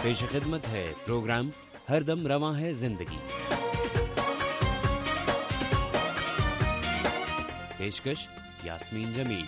پیش خدمت ہے پروگرام ہر دم رواں ہے زندگی. پیشکش یاسمین جمیل.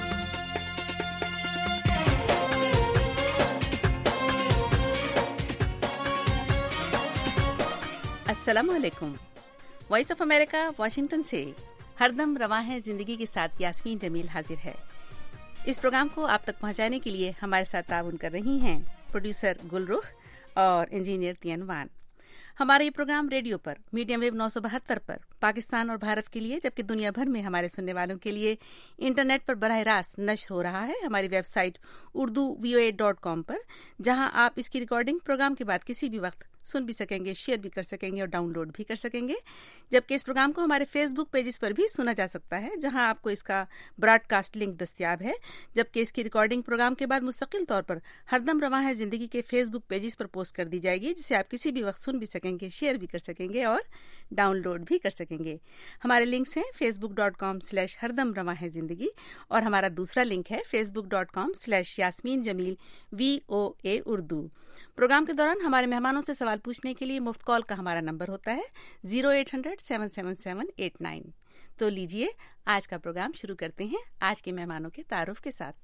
السلام علیکم. وائس آف امریکہ واشنگٹن سے ہر دم رواں ہے زندگی کے ساتھ یاسمین جمیل حاضر ہے. اس پروگرام کو آپ تک پہنچانے کے لیے ہمارے ساتھ تعاون کر رہی ہیں پروڈیوسر گل رخ اور انجینئر تین وان. ہمارا یہ پروگرام ریڈیو پر میڈیم ویو 972 پر پاکستان اور بھارت کے لیے، جبکہ دنیا بھر میں ہمارے سننے والوں کے لیے انٹرنیٹ پر براہ راست نشر ہو رہا ہے ہماری ویب سائٹ urduvoa.com پر، جہاں آپ اس کی ریکارڈنگ پروگرام کے بعد کسی بھی وقت سن بھی سکیں گے، شیئر بھی کر سکیں گے اور ڈاؤن لوڈ بھی کر سکیں گے. جبکہ اس پروگرام کو ہمارے فیس بک پیجز پر بھی سنا جا سکتا ہے، جہاں آپ کو اس کا براڈ کاسٹ لنک دستیاب ہے. جبکہ اس کی ریکارڈنگ پروگرام کے بعد مستقل طور پر ہر دم رواں ہے زندگی کے فیس بک پیجز پر پوسٹ کر دی جائے گی، جسے آپ کسی بھی وقت سن بھی سکیں گے، شیئر بھی کر سکیں گے اور ڈاؤن لوڈ بھی کر سکیں گے. ہمارے لنکس ہیں facebook.com/ہردم رواں ہے زندگی، اور ہمارا دوسرا لنک ہے facebook.com/یاسمین جمیل VOA اردو. پروگرام کے دوران ہمارے مہمانوں سے سوال پوچھنے کے لیے مفت کال کا ہمارا نمبر ہوتا ہے 0800-777-89. تو لیجئے آج کا پروگرام شروع کرتے ہیں آج کے مہمانوں کے تعارف کے ساتھ.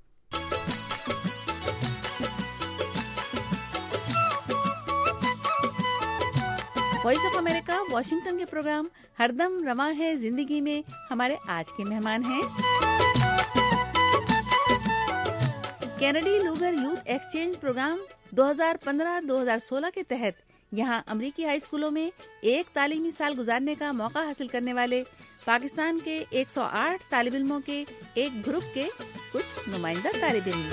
وائس آف امریکہ واشنگٹن کے پروگرام ہر دم رواں ہے زندگی میں ہمارے آج کے مہمان ہیں Kennedy Lugar youth exchange programme 2015-2016 کے تحت یہاں امریکی ہائی اسکولوں میں ایک تعلیمی سال گزارنے کا موقع حاصل کرنے والے پاکستان کے 108 طالب علموں کے ایک گروپ کے کچھ نمائندہ طالب علم.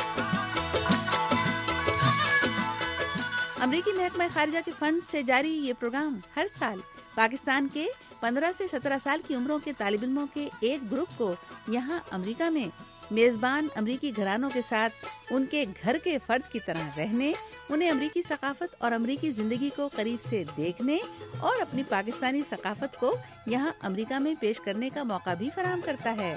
امریکی محکمہ خارجہ کے فنڈ سے جاری یہ پروگرام ہر سال پاکستان کے 15 سے 17 سال کی عمروں کے طالب علموں کے ایک گروپ کو یہاں امریکہ میں میزبان امریکی گھرانوں کے ساتھ ان کے گھر کے فرد کی طرح رہنے، انہیں امریکی ثقافت اور امریکی زندگی کو قریب سے دیکھنے اور اپنی پاکستانی ثقافت کو یہاں امریکہ میں پیش کرنے کا موقع بھی فراہم کرتا ہے.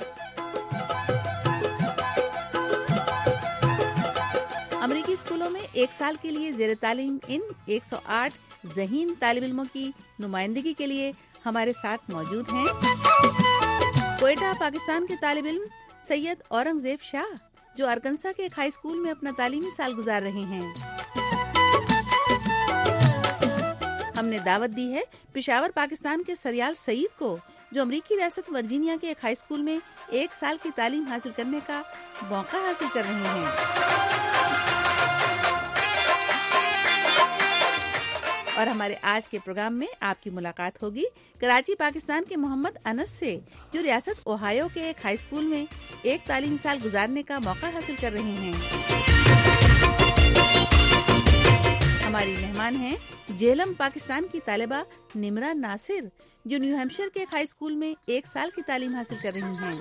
امریکی اسکولوں میں ایک سال کے لیے زیر تعلیم ان 108 ذہین طالب علموں کی نمائندگی کے لیے ہمارے ساتھ موجود ہیں کوئٹہ پاکستان کے طالب علم سید اورنگزیب شاہ، جو ارکنسا کے ایک ہائی اسکول میں اپنا تعلیمی سال گزار رہے ہیں. ہم نے دعوت دی ہے پشاور پاکستان کے سریال سعید کو، جو امریکی ریاست ورجینیا کے ایک ہائی اسکول میں ایک سال کی تعلیم حاصل کرنے کا موقع حاصل کر رہے ہیں. اور ہمارے آج کے پروگرام میں آپ کی ملاقات ہوگی کراچی پاکستان کے محمد انس سے، جو ریاست اوہایو کے ایک ہائی اسکول میں ایک تعلیمی سال گزارنے کا موقع حاصل کر رہے ہیں. ہماری مہمان ہیں جہلم پاکستان کی طالبہ نمرا ناصر، جو نیو ہیمپشائر کے ایک ہائی اسکول میں ایک سال کی تعلیم حاصل کر رہی ہیں.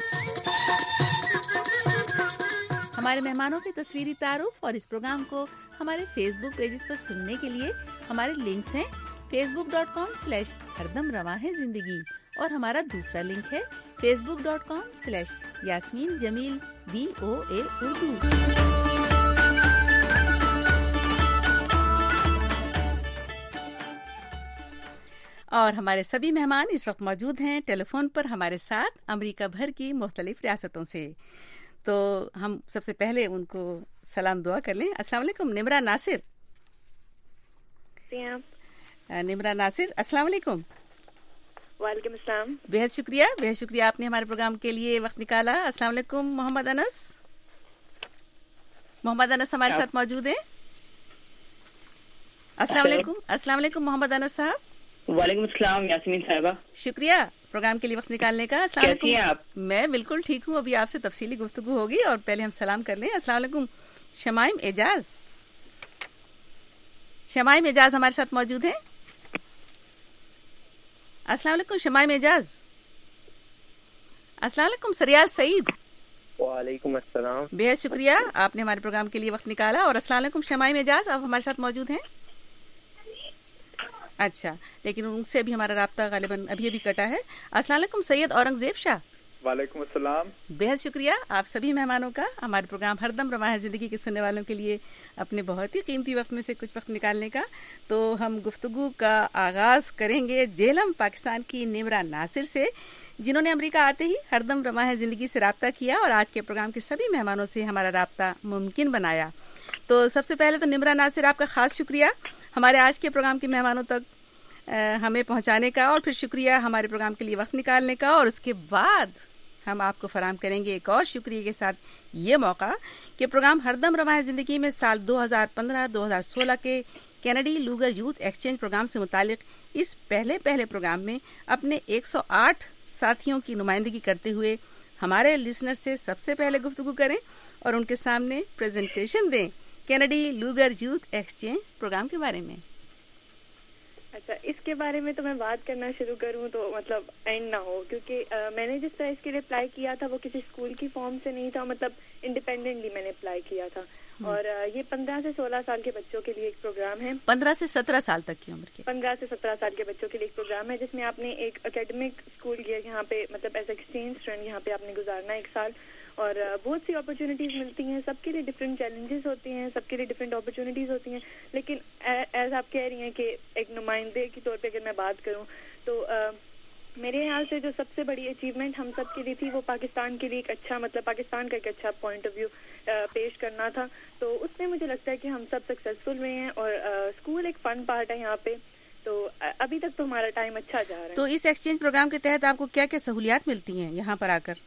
ہمارے مہمانوں کے تصویری تعارف اور اس پروگرام کو ہمارے فیس بک پیجز پر سننے کے لیے ہمارے لنکس ہیں facebook.com/ہردم رواں ہے زندگی، اور ہمارا دوسرا لنک ہے facebook.com/یاسمین جمیل VOA اردو. اور ہمارے سبھی مہمان اس وقت موجود ہیں ٹیلی فون پر ہمارے ساتھ امریکہ بھر کی مختلف ریاستوں سے. تو ہم سب سے پہلے ان کو سلام دعا کر لیں. السلام علیکم نمرا ناصر. نمرا ناصر السلام علیکم. وعلیکم السلام. بہت شکریہ آپ نے ہمارے پروگرام کے لیے وقت نکالا. السلام علیکم محمد انس ہمارے ساتھ موجود ہیں. السلام علیکم محمد انس صاحب. وعلیکم السلام یاسمین صاحبہ. شکریہ پروگرام کے لیے وقت نکالنے کا. السلام علیکم. آپ؟ میں بالکل ٹھیک ہوں. ابھی آپ سے تفصیلی گفتگو ہوگی اور پہلے ہم سلام کر لیں. السلام علیکم شمائم اعجاز ہمارے ساتھ موجود ہیں. السلام علیکم شمائم اعجاز. السلام علیکم سریال سعید. وعلیکم السلام. بہت شکریہ آپ نے ہمارے پروگرام کے لیے وقت نکالا. اور السلام علیکم شمائم اعجاز، آپ ہمارے ساتھ موجود ہیں. اچھا، لیکن ان سے بھی ہمارا رابطہ غالباً ابھی کٹا ہے. السلام علیکم سید اورنگزیب شاہ. وعلیکم السلام. بہت شکریہ آپ سبھی مہمانوں کا ہمارے پروگرام ہردم رواں ہے زندگی کے سننے والوں کے لیے اپنے بہت ہی قیمتی وقت میں سے کچھ وقت نکالنے کا. تو ہم گفتگو کا آغاز کریں گے جیلم پاکستان کی نمرا ناصر سے، جنہوں نے امریکہ آتے ہی ہردم رواں ہے زندگی سے رابطہ کیا اور آج کے پروگرام کے سبھی مہمانوں سے ہمارا رابطہ ممکن بنایا. تو سب سے پہلے تو نمرا ناصر آپ کا خاص شکریہ ہمارے آج کے پروگرام کے مہمانوں تک ہمیں پہنچانے کا، اور پھر شکریہ ہمارے پروگرام کے لیے وقت نکالنے کا. اور اس کے بعد ہم آپ کو فراہم کریں گے ایک اور شکریہ کے ساتھ یہ موقع کہ پروگرام ہردم رواں ہے زندگی میں سال 2015-2016 کے Kennedy Lugar youth exchange programme سے متعلق اس پہلے پروگرام میں اپنے 108 ساتھیوں کی نمائندگی کرتے ہوئے ہمارے لسنر سے سب سے پہلے گفتگو کریں اور ان کے سامنے پریزنٹیشن دیں Kennedy Lugar youth exchange programme کے بارے میں. اچھا، اس کے بارے میں تو میں بات کرنا شروع کروں تو مطلب اینڈ نہ ہو، کیونکہ میں نے جس طرح اس کے لیے اپلائی کیا تھا وہ کسی اسکول کی فارم سے نہیں تھا، مطلب انڈیپینڈنٹلی میں نے اپلائی کیا تھا. اور یہ 15 سے 16 سال کے بچوں کے لیے ایک پروگرام ہے. 15 سے 17 سال تک کی عمر کے 15 سے 17 سال کے بچوں کے لیے ایک پروگرام ہے جس میں آپ نے ایک اکیڈمک اسکول کیا یہاں پہ، مطلب ایز ایکسچینج اسٹوڈنٹ یہاں پہ آپ نے گزارنا 1 سال، اور بہت سی اپرچونیٹیز ملتی ہیں. سب کے لیے ڈفرینٹ چیلنجز ہوتے ہیں، سب کے لیے ڈفرینٹ اپرچونیٹیز ہوتی ہیں. لیکن ایز آپ کہہ رہی ہیں کہ ایک نمائندے کے طور پہ اگر میں بات کروں تو میرے خیال سے جو سب سے بڑی اچیومنٹ ہم سب کے لیے تھی وہ پاکستان کے لیے ایک اچھا، مطلب پاکستان کا ایک اچھا پوائنٹ آف ویو پیش کرنا تھا. تو اس میں مجھے لگتا ہے کہ ہم سب سکسیزفل ہوئے ہیں، اور اسکول ایک فن پارٹ ہے یہاں پہ. تو ابھی تک تو ہمارا ٹائم اچھا جا رہا ہے. تو اس ایکسچینج پروگرام کے تحت آپ کو کیا کیا سہولیات ملتی ہیں یہاں پر آ کر؟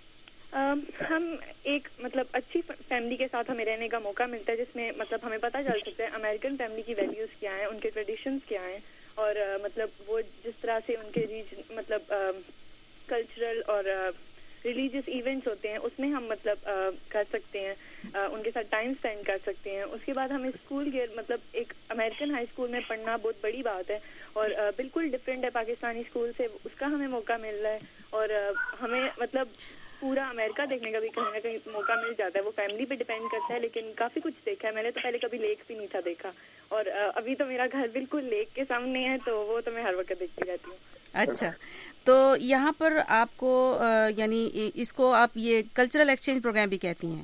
ہم ایک مطلب اچھی فیملی کے ساتھ ہمیں رہنے کا موقع ملتا ہے جس میں مطلب ہمیں پتہ چل سکتا ہے امریکن فیملی کی ویلیوز کیا ہیں، ان کے ٹریڈیشنز کیا ہیں، اور مطلب وہ جس طرح سے ان کے مطلب کلچرل اور ریلیجیس ایونٹس ہوتے ہیں اس میں ہم مطلب کر سکتے ہیں، ان کے ساتھ ٹائم اسپینڈ کر سکتے ہیں. اس کے بعد ہمیں اسکول کے مطلب ایک امریکن ہائی اسکول میں پڑھنا بہت بڑی بات ہے، اور بالکل ڈفرینٹ ہے پاکستانی اسکول سے، اس کا ہمیں موقع مل رہا ہے. اور ہمیں مطلب پورا امریکہ دیکھنے کا بھی کہیں نہ کہیں موقع مل جاتا ہے. وہ فیملی پہ ڈیپینڈ کرتا ہے، لیکن کافی کچھ دیکھا ہے میں نے. تو پہلے کبھی لیک بھی نہیں تھا دیکھا، اور ابھی تو میرا گھر بالکل لیک کے سامنے ہے، تو وہ تو میں ہر وقت دیکھتی رہتی ہوں. اچھا، تو یہاں پر آپ کو یعنی اس کو آپ یہ کلچرل ایکسچینج پروگرام بھی کہتی ہیں؟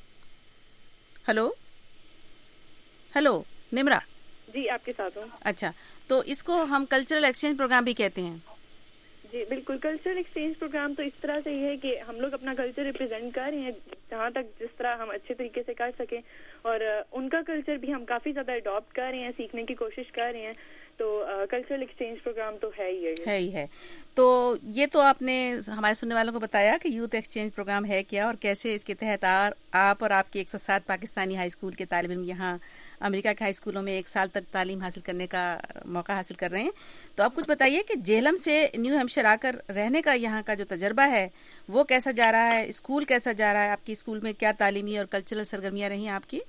ہلو نمرا جی، آپ کے ساتھ ہوں. اچھا، تو اس کو ہم کلچرل ایکسچینج پروگرام بھی کہتے ہیں؟ جی بالکل. کلچرل ایکسچینج پروگرام تو اس طرح سے یہ ہے کہ ہم لوگ اپنا کلچر ریپرزینٹ کر رہے ہیں جہاں تک جس طرح ہم اچھے طریقے سے کر سکیں، اور ان کا کلچر بھی ہم کافی زیادہ اڈاپٹ کر رہے ہیں، سیکھنے کی کوشش کر رہے ہیں. تو کلچرل ایکسچینج پروگرام تو ہے ہی. تو یہ تو آپ نے ہمارے سننے والوں کو بتایا کہ یوتھ ایکسچینج پروگرام ہے کیا اور کیسے اس کے تحت آپ اور آپ کے 107 پاکستانی ہائی اسکول کے طالب علم یہاں امریکہ کے ہائی اسکولوں میں 1 سال تک تعلیم حاصل کرنے کا موقع حاصل کر رہے ہیں. تو آپ کچھ بتائیے کہ جیلم سے نیو ہیمپشائر آ کر رہنے کا یہاں کا جو تجربہ ہے وہ کیسا جا رہا ہے، اسکول کیسا جا رہا ہے، آپ کی اسکول میں کیا تعلیمی اور کلچرل سرگرمیاں رہی ہیں آپ کی؟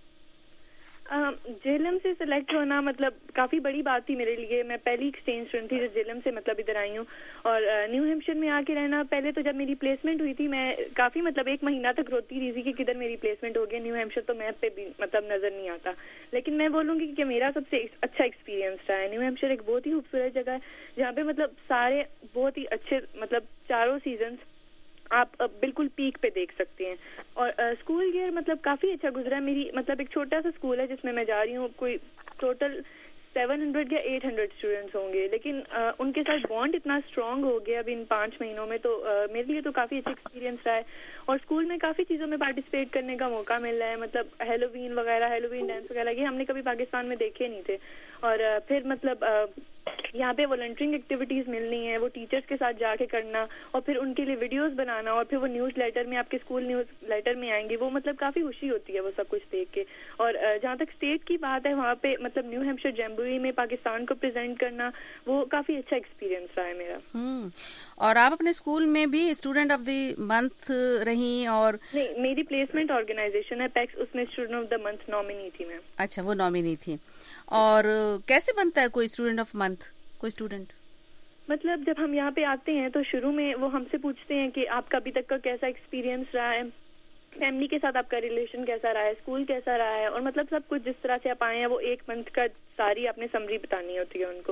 جیلم سے سلیکٹ ہونا مطلب کافی بڑی بات تھی میرے لیے. میں پہلی ایکسچینج اسٹوڈنٹ تھی جو جیلم سے مطلب ادھر آئی ہوں، اور نیو ہیمپشائر میں آ کے رہنا. پہلے تو جب میری پلیسمنٹ ہوئی تھی میں کافی مطلب 1 مہینہ تک روتی رہی تھی کہ کدھر میری پلیسمنٹ ہو گئی. نیو ہیمپشائر تو میپ پہ بھی مطلب نظر نہیں آتا، لیکن میں بولوں گی کہ میرا سب سے اچھا ایکسپیرینس رہا ہے. نیو ہیمپشائر ایک بہت ہی خوبصورت جگہ ہے جہاں پہ مطلب سارے بہت ہی اچھے مطلب چاروں سیزنز آپ بالکل پیک پہ دیکھ سکتے ہیں. اور اسکول ایئر مطلب کافی اچھا گزرا ہے. میری مطلب ایک چھوٹا سا اسکول ہے جس میں جا رہی ہوں، کوئی ٹوٹل 700 یا 800 اسٹوڈینٹس ہوں گے، لیکن ان کے ساتھ بانڈ اتنا اسٹرانگ ہو گیا اب ان 5 مہینوں میں. تو میرے لیے تو کافی اچھا ایکسپیرینس رہا ہے. اور اسکول میں کافی چیزوں میں پارٹیسپیٹ کرنے کا موقع مل رہا ہے، مطلب ہیلووین وغیرہ، ہیلووین ڈانس وغیرہ، یہ ہم نے کبھی پاکستان میں دیکھے نہیں تھے. اور پھر مطلب یہاں پہ والنٹرنگ ایکٹیویٹیز ملنی ہیں، وہ ٹیچرز کے ساتھ جا کے کرنا، اور پھر ان کے لیے ویڈیوز بنانا، اور پھر وہ نیوز لیٹر میں آپ کے اسکول نیوز لیٹر میں آئیں گے. وہ مطلب کافی خوشی ہوتی ہے وہ سب کچھ دیکھ کے. اور جہاں تک اسٹیٹ کی بات ہے وہاں پہ مطلب نیو ہیمپشائر جیمبوری میں پاکستان کو پریزنٹ کرنا وہ کافی اچھا ایکسپیرینس رہا ہے میرا. اور آپ اپنے اسکول میں بھی اسٹوڈنٹ آف دی منتھ رہی؟ اور نہیں، میری پلیسمنٹ آرگنائزیشن ہے پیکس، اس میں student of the month nominee تھی میں. اچھا، وہ نامینی تھی. اور کیسے بنتا ہے کوئی اسٹوڈنٹ آف منتھ؟ کوئی اسٹوڈنٹ مطلب جب ہم یہاں پہ آتے ہیں تو شروع میں وہ ہم سے پوچھتے ہیں کہ آپ کا ابھی تک کا کیسا ایکسپیرینس رہا ہے، فیملی کے ساتھ آپ کا ریلیشن کیسا رہا ہے، اسکول کیسا رہا ہے، اور مطلب سب کچھ جس طرح سے آپ آئے ہیں وہ 1 منتھ کا ساری آپ نے سمری بتانی ہوتی ہے ان کو.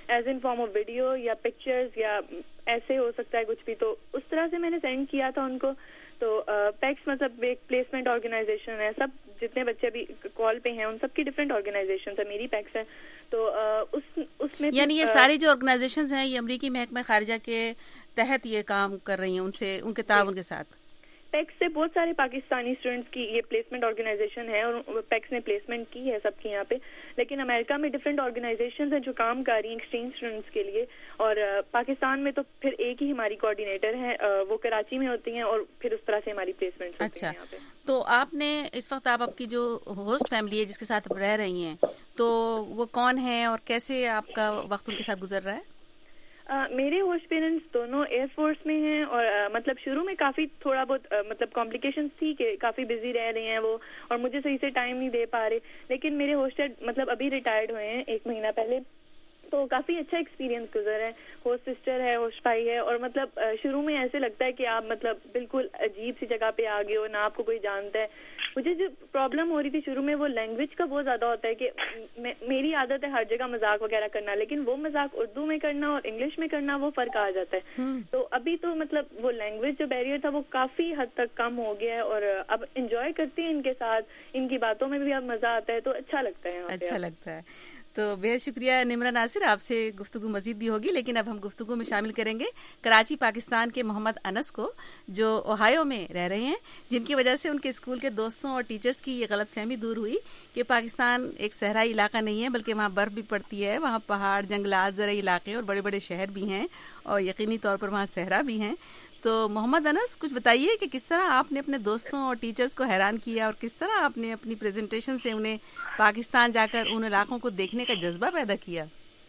As in form of video یا پکچرز یا ایسے ہو سکتا ہے کچھ بھی. تو اس طرح سے میں نے سینڈ کیا تھا ان کو. تو پیکس مطلب ایک پلیسمنٹ آرگنائزیشن ہے. سب جتنے بچے ابھی کال پہ ہیں ان سب کی ڈفرینٹ آرگنائزیشن ہے. میری پیکس ہے. تو اس میں یعنی یہ ساری جو آرگنائزیشنز ہیں یہ امریکی محکمہ خارجہ کے تحت یہ کام کر رہی ہیں ان کے تعاون کے ساتھ. پیکس سے بہت سارے پاکستانی اسٹوڈنٹس کی یہ پلیسمنٹ آرگنائزیشن ہے اور پیکس نے پلیسمنٹ کی ہے سب کی یہاں پہ. لیکن امریکہ میں ڈفرینٹ آرگنائزیشنز ہیں جو کام کر رہی ہیں ایکسچینج اسٹوڈنٹس کے لیے. اور پاکستان میں تو پھر ایک ہی ہماری کوآرڈینیٹر ہیں, وہ کراچی میں ہوتی ہیں اور پھر اس طرح سے ہماری پلیسمنٹ ہوتی ہیں یہاں پہ. تو آپ نے اس وقت آپ کی جو ہوسٹ فیملی ہے جس کے ساتھ رہ رہی ہیں تو وہ کون ہیں اور کیسے آپ کا وقت ان کے ساتھ گزر رہا ہے؟ میرے ہوسٹ پیرنٹس دونوں ایئر فورس میں ہیں اور مطلب شروع میں کافی تھوڑا بہت مطلب کمپلیکیشنز تھی کہ کافی بزی رہ رہے ہیں وہ اور مجھے صحیح سے ٹائم نہیں دے پا رہے. لیکن میرے ہوسٹ مطلب ابھی ریٹائرڈ ہوئے ہیں 1 مہینہ پہلے. تو کافی اچھا ایکسپیرینس گزرا ہے. ہوسٹ سسٹر ہے, ہوسٹ بھائی ہے. اور مطلب شروع میں ایسے لگتا ہے کہ آپ مطلب بالکل عجیب سی جگہ پہ آ گئے ہو, نہ آپ کو کوئی جانتا ہے. مجھے جو پرابلم ہو رہی تھی شروع میں وہ لینگویج کا بہت زیادہ ہوتا ہے کہ میری عادت ہے ہر جگہ مذاق وغیرہ کرنا, لیکن وہ مذاق اردو میں کرنا اور انگلش میں کرنا وہ فرق آ جاتا ہے. تو ابھی تو مطلب وہ لینگویج جو بیریئر تھا وہ کافی حد تک کم ہو گیا ہے اور اب انجوائے کرتے ہیں ان کے ساتھ, ان کی باتوں میں بھی اب مزہ آتا ہے تو اچھا لگتا ہے. اچھا لگتا ہے. تو بہت شکریہ نمرہ ناصر, آپ سے گفتگو مزید بھی ہوگی لیکن اب ہم گفتگو میں شامل کریں گے کراچی پاکستان کے محمد انس کو جو اوہایو میں رہ رہے ہیں, جن کی وجہ سے ان کے اسکول کے دوستوں اور ٹیچرز کی یہ غلط فہمی دور ہوئی کہ پاکستان ایک صحرائی علاقہ نہیں ہے بلکہ وہاں برف بھی پڑتی ہے, وہاں پہاڑ, جنگلات, زرعی علاقے اور بڑے بڑے شہر بھی ہیں اور یقینی طور پر وہاں صحرا بھی ہیں. تو محمد انس کچھ بتائیے کہ کس طرح آپ نے اپنے دوستوں اور ٹیچرز کو حیران کیا اور کس طرح آپ نے اپنی پریزنٹیشن سے انہیں پاکستان جا کر ان علاقوں کو دیکھنے کا جذبہ پیدا کیا.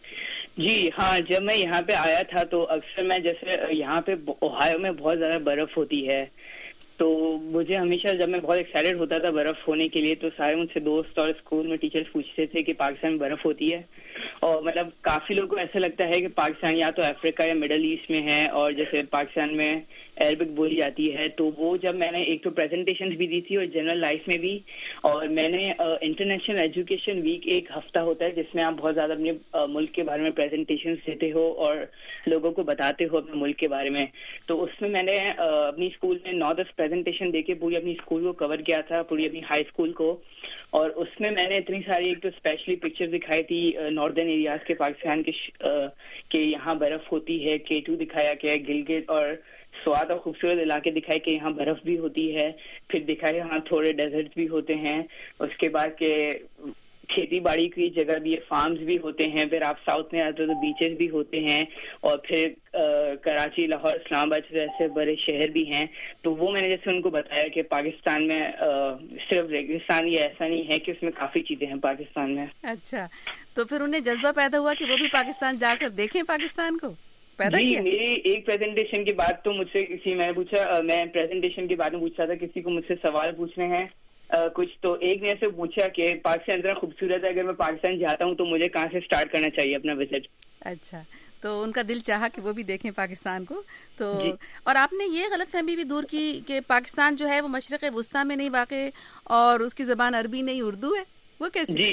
جی ہاں, جب میں یہاں پہ آیا تھا تو اکثر میں جیسے یہاں پہ اوہایو میں بہت زیادہ برف ہوتی ہے تو مجھے ہمیشہ جب میں بہت ایکسائٹیڈ ہوتا تھا برف ہونے کے لیے تو سارے مجھ سے دوست اور اسکول میں ٹیچرز پوچھتے تھے کہ پاکستان میں برف ہوتی ہے. اور مطلب کافی لوگوں کو ایسا لگتا ہے کہ پاکستان یا تو افریقہ یا مڈل ایسٹ میں ہے اور جیسے پاکستان میں عربک بولی جاتی ہے. تو وہ جب میں نے ایک تو پریزنٹیشنز بھی دی تھی اور جنرل لائف میں بھی, اور میں نے انٹرنیشنل ایجوکیشن ویک ایک ہفتہ ہوتا ہے جس میں آپ بہت زیادہ اپنے ملک کے بارے میں پریزنٹیشنز دیتے ہو اور لوگوں کو بتاتے ہو اپنے ملک کے بارے میں. تو اس میں نے اپنی اسکول میں 9-10 پریزنٹیشن دے کے پوری اپنی اسکول کو کور کیا تھا, پوری اپنی ہائی اسکول کو. اور اس میں نے اتنی ساری ایک تو اسپیشلی پکچر دکھائی تھی ناردرن ایریاز کے پاکستان کے کہ یہاں برف ہوتی ہے, K2 دکھایا گیا, گلگت اور سوات اور خوبصورت علاقے دکھائے کہ یہاں برف بھی ہوتی ہے, پھر دکھائے یہاں تھوڑے ڈیزرٹ بھی ہوتے ہیں, اس کے بعد کہ کھیتی باڑی کی جگہ بھی, فارمز بھی ہوتے ہیں, پھر آپ ساؤتھ میں آتے ہو تو بیچز بھی ہوتے ہیں, اور پھر کراچی, لاہور, اسلام آباد جیسے بڑے شہر بھی ہیں. تو وہ میں نے جیسے ان کو بتایا کہ پاکستان میں صرف ریگستان یہ ایسا نہیں ہے کہ اس میں کافی چیزیں ہیں پاکستان میں. اچھا, تو پھر انہیں جذبہ پیدا ہوا کہ وہ بھی پاکستان جا کر دیکھیں پاکستان کو پیدا جی کیا؟ میری ایک پریزنٹیشن کے بعد تو مجھ سے میں نے پوچھا, میں پریزنٹیشن کے بارے میں پوچھ رہا تھا, کسی کو مجھ سے سوال پوچھنے ہیں کچھ, تو ایک نے سے پوچھا کہ پاکستان اتنا خوبصورت ہے, اگر میں پاکستان جاتا ہوں تو مجھے کہاں سے سٹارٹ کرنا چاہیے اپنا وزٹ. اچھا, تو ان کا دل چاہا کہ وہ بھی دیکھیں پاکستان کو. تو جی. اور آپ نے یہ غلط فہمی بھی دور کی کہ پاکستان جو ہے وہ مشرق وسطیٰ میں نہیں واقع اور اس کی زبان عربی نہیں اردو ہے, وہ کیسے؟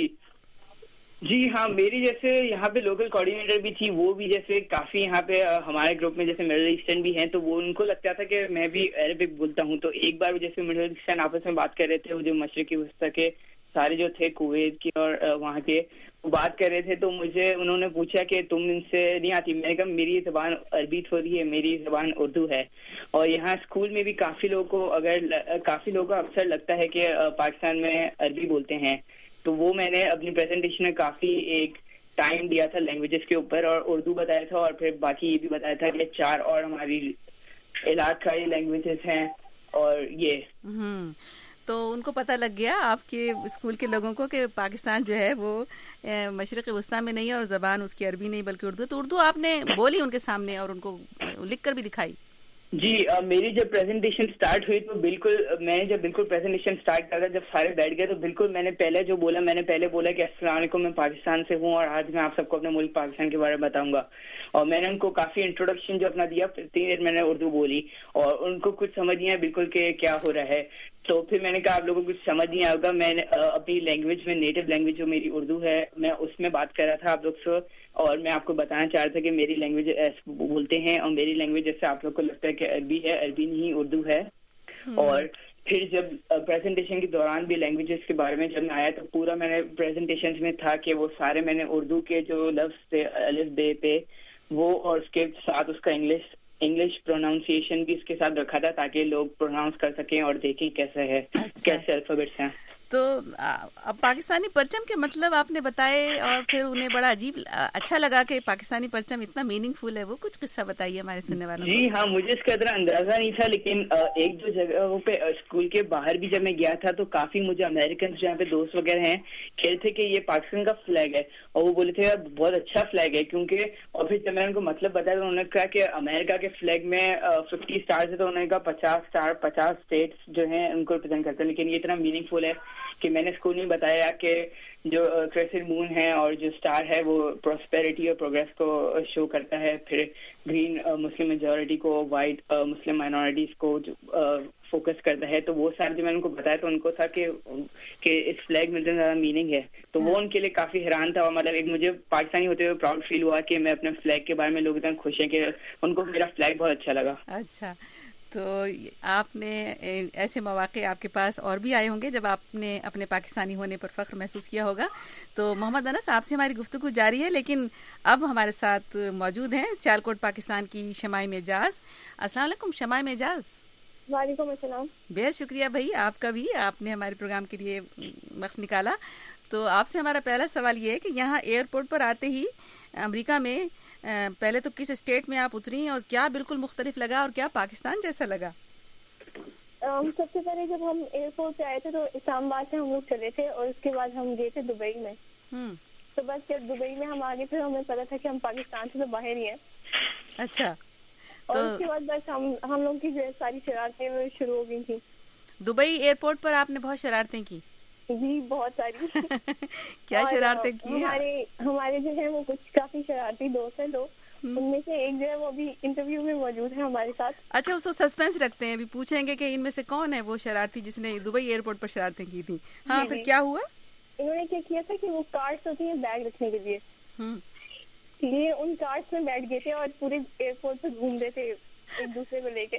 جی ہاں, میری جیسے یہاں پہ لوکل کوآرڈینیٹر بھی تھی, وہ بھی جیسے کافی یہاں پہ ہمارے گروپ میں جیسے مڈل ایسٹرن بھی ہیں, تو وہ ان کو لگتا تھا کہ میں بھی عربک بولتا ہوں. تو ایک بار جیسے مڈل ایسٹرن آپس میں بات کر رہے تھے, وہ جو مشرقی وسطیٰ کے سارے جو تھے کویت کے اور وہاں کے, وہ بات کر رہے تھے, تو مجھے انہوں نے پوچھا کہ تم ان سے نہیں آتی؟ میں نے کہا میری زبان عربی تھوڑی ہے, میری زبان اردو ہے. اور یہاں اسکول میں بھی کافی لوگوں کو اکثر لگتا ہے کہ پاکستان میں عربی بولتے ہیں. تو وہ میں نے اپنی پریزنٹیشن میں کافی ایک ٹائم دیا تھا لینگویجز کے اوپر, اور اردو بتایا تھا, اور پھر باقی یہ بھی بتایا تھا کہ 4 اور ہماری علاقائی لینگویجز ہیں. اور یہ تو ان کو پتہ لگ گیا آپ کے اسکول کے لوگوں کو کہ پاکستان جو ہے وہ مشرق وسطیٰ میں نہیں ہے اور زبان اس کی عربی نہیں بلکہ اردو. تو اردو آپ نے بولی ان کے سامنے اور ان کو لکھ کر بھی دکھائی؟ جی, میری جب پریزنٹیشن سٹارٹ ہوئی تو میں نے جب پریزنٹیشن سٹارٹ کیا, جب سارے بیٹھ گئے تو بالکل میں نے پہلے بولا کہ السلام علیکم, میں پاکستان سے ہوں اور آج میں آپ سب کو اپنے ملک پاکستان کے بارے میں بتاؤں گا. اور میں نے ان کو کافی انٹروڈکشن جو اپنا دیا, 3 منٹ میں نے اردو بولی اور ان کو کچھ سمجھ نہیں آیا بالکل کہ کیا ہو رہا ہے. تو پھر میں نے کہا آپ لوگوں کو کچھ سمجھ نہیں آئے گا, میں اپنی لینگویج میں, نیٹو لینگویج جو میری اردو ہے, میں اس میں بات کر رہا تھا آپ لوگ سے, اور میں آپ کو بتانا چاہ رہا تھا کہ میری لینگویج بولتے ہیں, اور میری لینگویج جیسے آپ لوگ کو لگتا ہے کہ عربی ہے, عربی نہیں اردو ہے. اور پھر جب پریزنٹیشن کے دوران بھی لینگویجز کے بارے میں جب میں آیا تو پورا میں نے پریزنٹیشن میں تھا کہ وہ سارے میں نے اردو کے جو لفظ تھے الف بے پہ وہ, اور اس کے ساتھ اس کا انگلش پروناؤنسیشن بھی اس کے ساتھ رکھا تھا تاکہ لوگ پروناؤنس کر سکیں اور دیکھیں کیسے ہے, کیسے الفابیٹس ہیں. تو اب پاکستانی پرچم کے مطلب آپ نے بتائے اور پھر انہیں بڑا عجیب اچھا لگا کہ پاکستانی پرچم اتنا میننگ فل ہے, وہ کچھ قصہ بتائیے ہمارے سننے والوں کو. جی ہاں, مجھے اس کا اتنا اندازہ نہیں تھا, لیکن ایک دو جگہوں پہ اسکول کے باہر بھی جب میں گیا تھا تو کافی مجھے امریکن جہاں پہ دوست وغیرہ ہیں کہہ رہے تھے کہ یہ پاکستان کا فلیگ ہے, اور وہ بولے تھے یار بہت اچھا فلیگ ہے کیونکہ, اور پھر جب میں ان کو مطلب بتایا تو انہوں نے کہا کہ امریکہ کے فلیگ میں 50 اسٹارز ہے, تو انہوں نے کہا 50 اسٹار 50 اسٹیٹس جو ہیں ان کو ریپرزینٹ کرتے ہیں, لیکن یہ اتنا میننگ فل ہے کہ میں نے اسکول میں بتایا کہ جو کریسنٹ مون ہے اور جو اسٹار ہے وہ پراسپیرٹی اور پروگریس کو شو کرتا ہے, پھر گرین مسلم میجورٹی کو, وائٹ مسلم مائنورٹیز کو جو فوکس کرتا ہے. تو وہ سارے جو میں نے ان کو بتایا تو ان کو تھا کہ اس فلیگ میں اتنا زیادہ میننگ ہے, تو وہ ان کے لیے کافی حیران تھا, اور مطلب ایک مجھے پاکستانی ہوتے ہوئے پراؤڈ فیل ہوا کہ میں اپنے فلیگ کے بارے میں لوگ اتنا خوش ہیں کہ ان کو میرا فلیگ بہت اچھا لگا. اچھا, تو آپ نے ایسے مواقع آپ کے پاس اور بھی آئے ہوں گے جب آپ نے اپنے پاکستانی ہونے پر فخر محسوس کیا ہوگا. تو محمد انس, آپ سے ہماری گفتگو جاری ہے, لیکن اب ہمارے ساتھ موجود ہیں سیالکوٹ پاکستان کی شمائم اعجاز. السلام علیکم شمائم اعجاز. وعلیکم السلام. بہت شکریہ بھائی آپ کا بھی, آپ نے ہمارے پروگرام کے لیے وقت نکالا. تو آپ سے ہمارا پہلا سوال یہ ہے کہ یہاں ایئرپورٹ پر آتے ہی امریکہ میں پہلے تو کس اسٹیٹ میں آپ اتری اور کیا بالکل مختلف لگا اور کیا پاکستان جیسا لگا؟ سب سے پہلے جب ہم ایئرپورٹ پہ آئے تھے تو اسلام آباد سے ہم لوگ چلے تھے, اور اس کے بعد ہم گئے تھے دبئی میں. تو بس جب دبئی میں ہم آگے تھے ہمیں پتا تھا کہ ہم پاکستان سے تو باہر ہی ہیں. اچھا, اور اس کے بعد بس ہم لوگ کی جو ساری شرارتیں شروع ہو گئی تھی. دبئی ایئرپورٹ پر آپ نے بہت شرارتیں کی؟ جی بہت ساری. کیا شرارتیں کی؟ ہمارے جو ہے وہ کچھ کافی شرارتی دوست ہیں, تو ان میں سے ایک جو ہے وہ بھی انٹرویو میں موجود ہے ہمارے ساتھ. اچھا, اس کو سسپینس رکھتے ہیں, ابھی پوچھیں گے کہ ان میں سے کون ہے وہ شرارتی جس نے دبئی ایئرپورٹ پر شرارتیں کی تھی. ہاں, پھر کیا ہوا؟ انہوں نے کیا کیا تھا کہ وہ کارڈس ہوتی ہیں بیگ رکھنے کے لیے, یہ ان کارڈس میں بیٹھ گئے تھے اور پورے ایئرپورٹ پہ گھوم رہے تھے ایک دوسرے کو لے کے.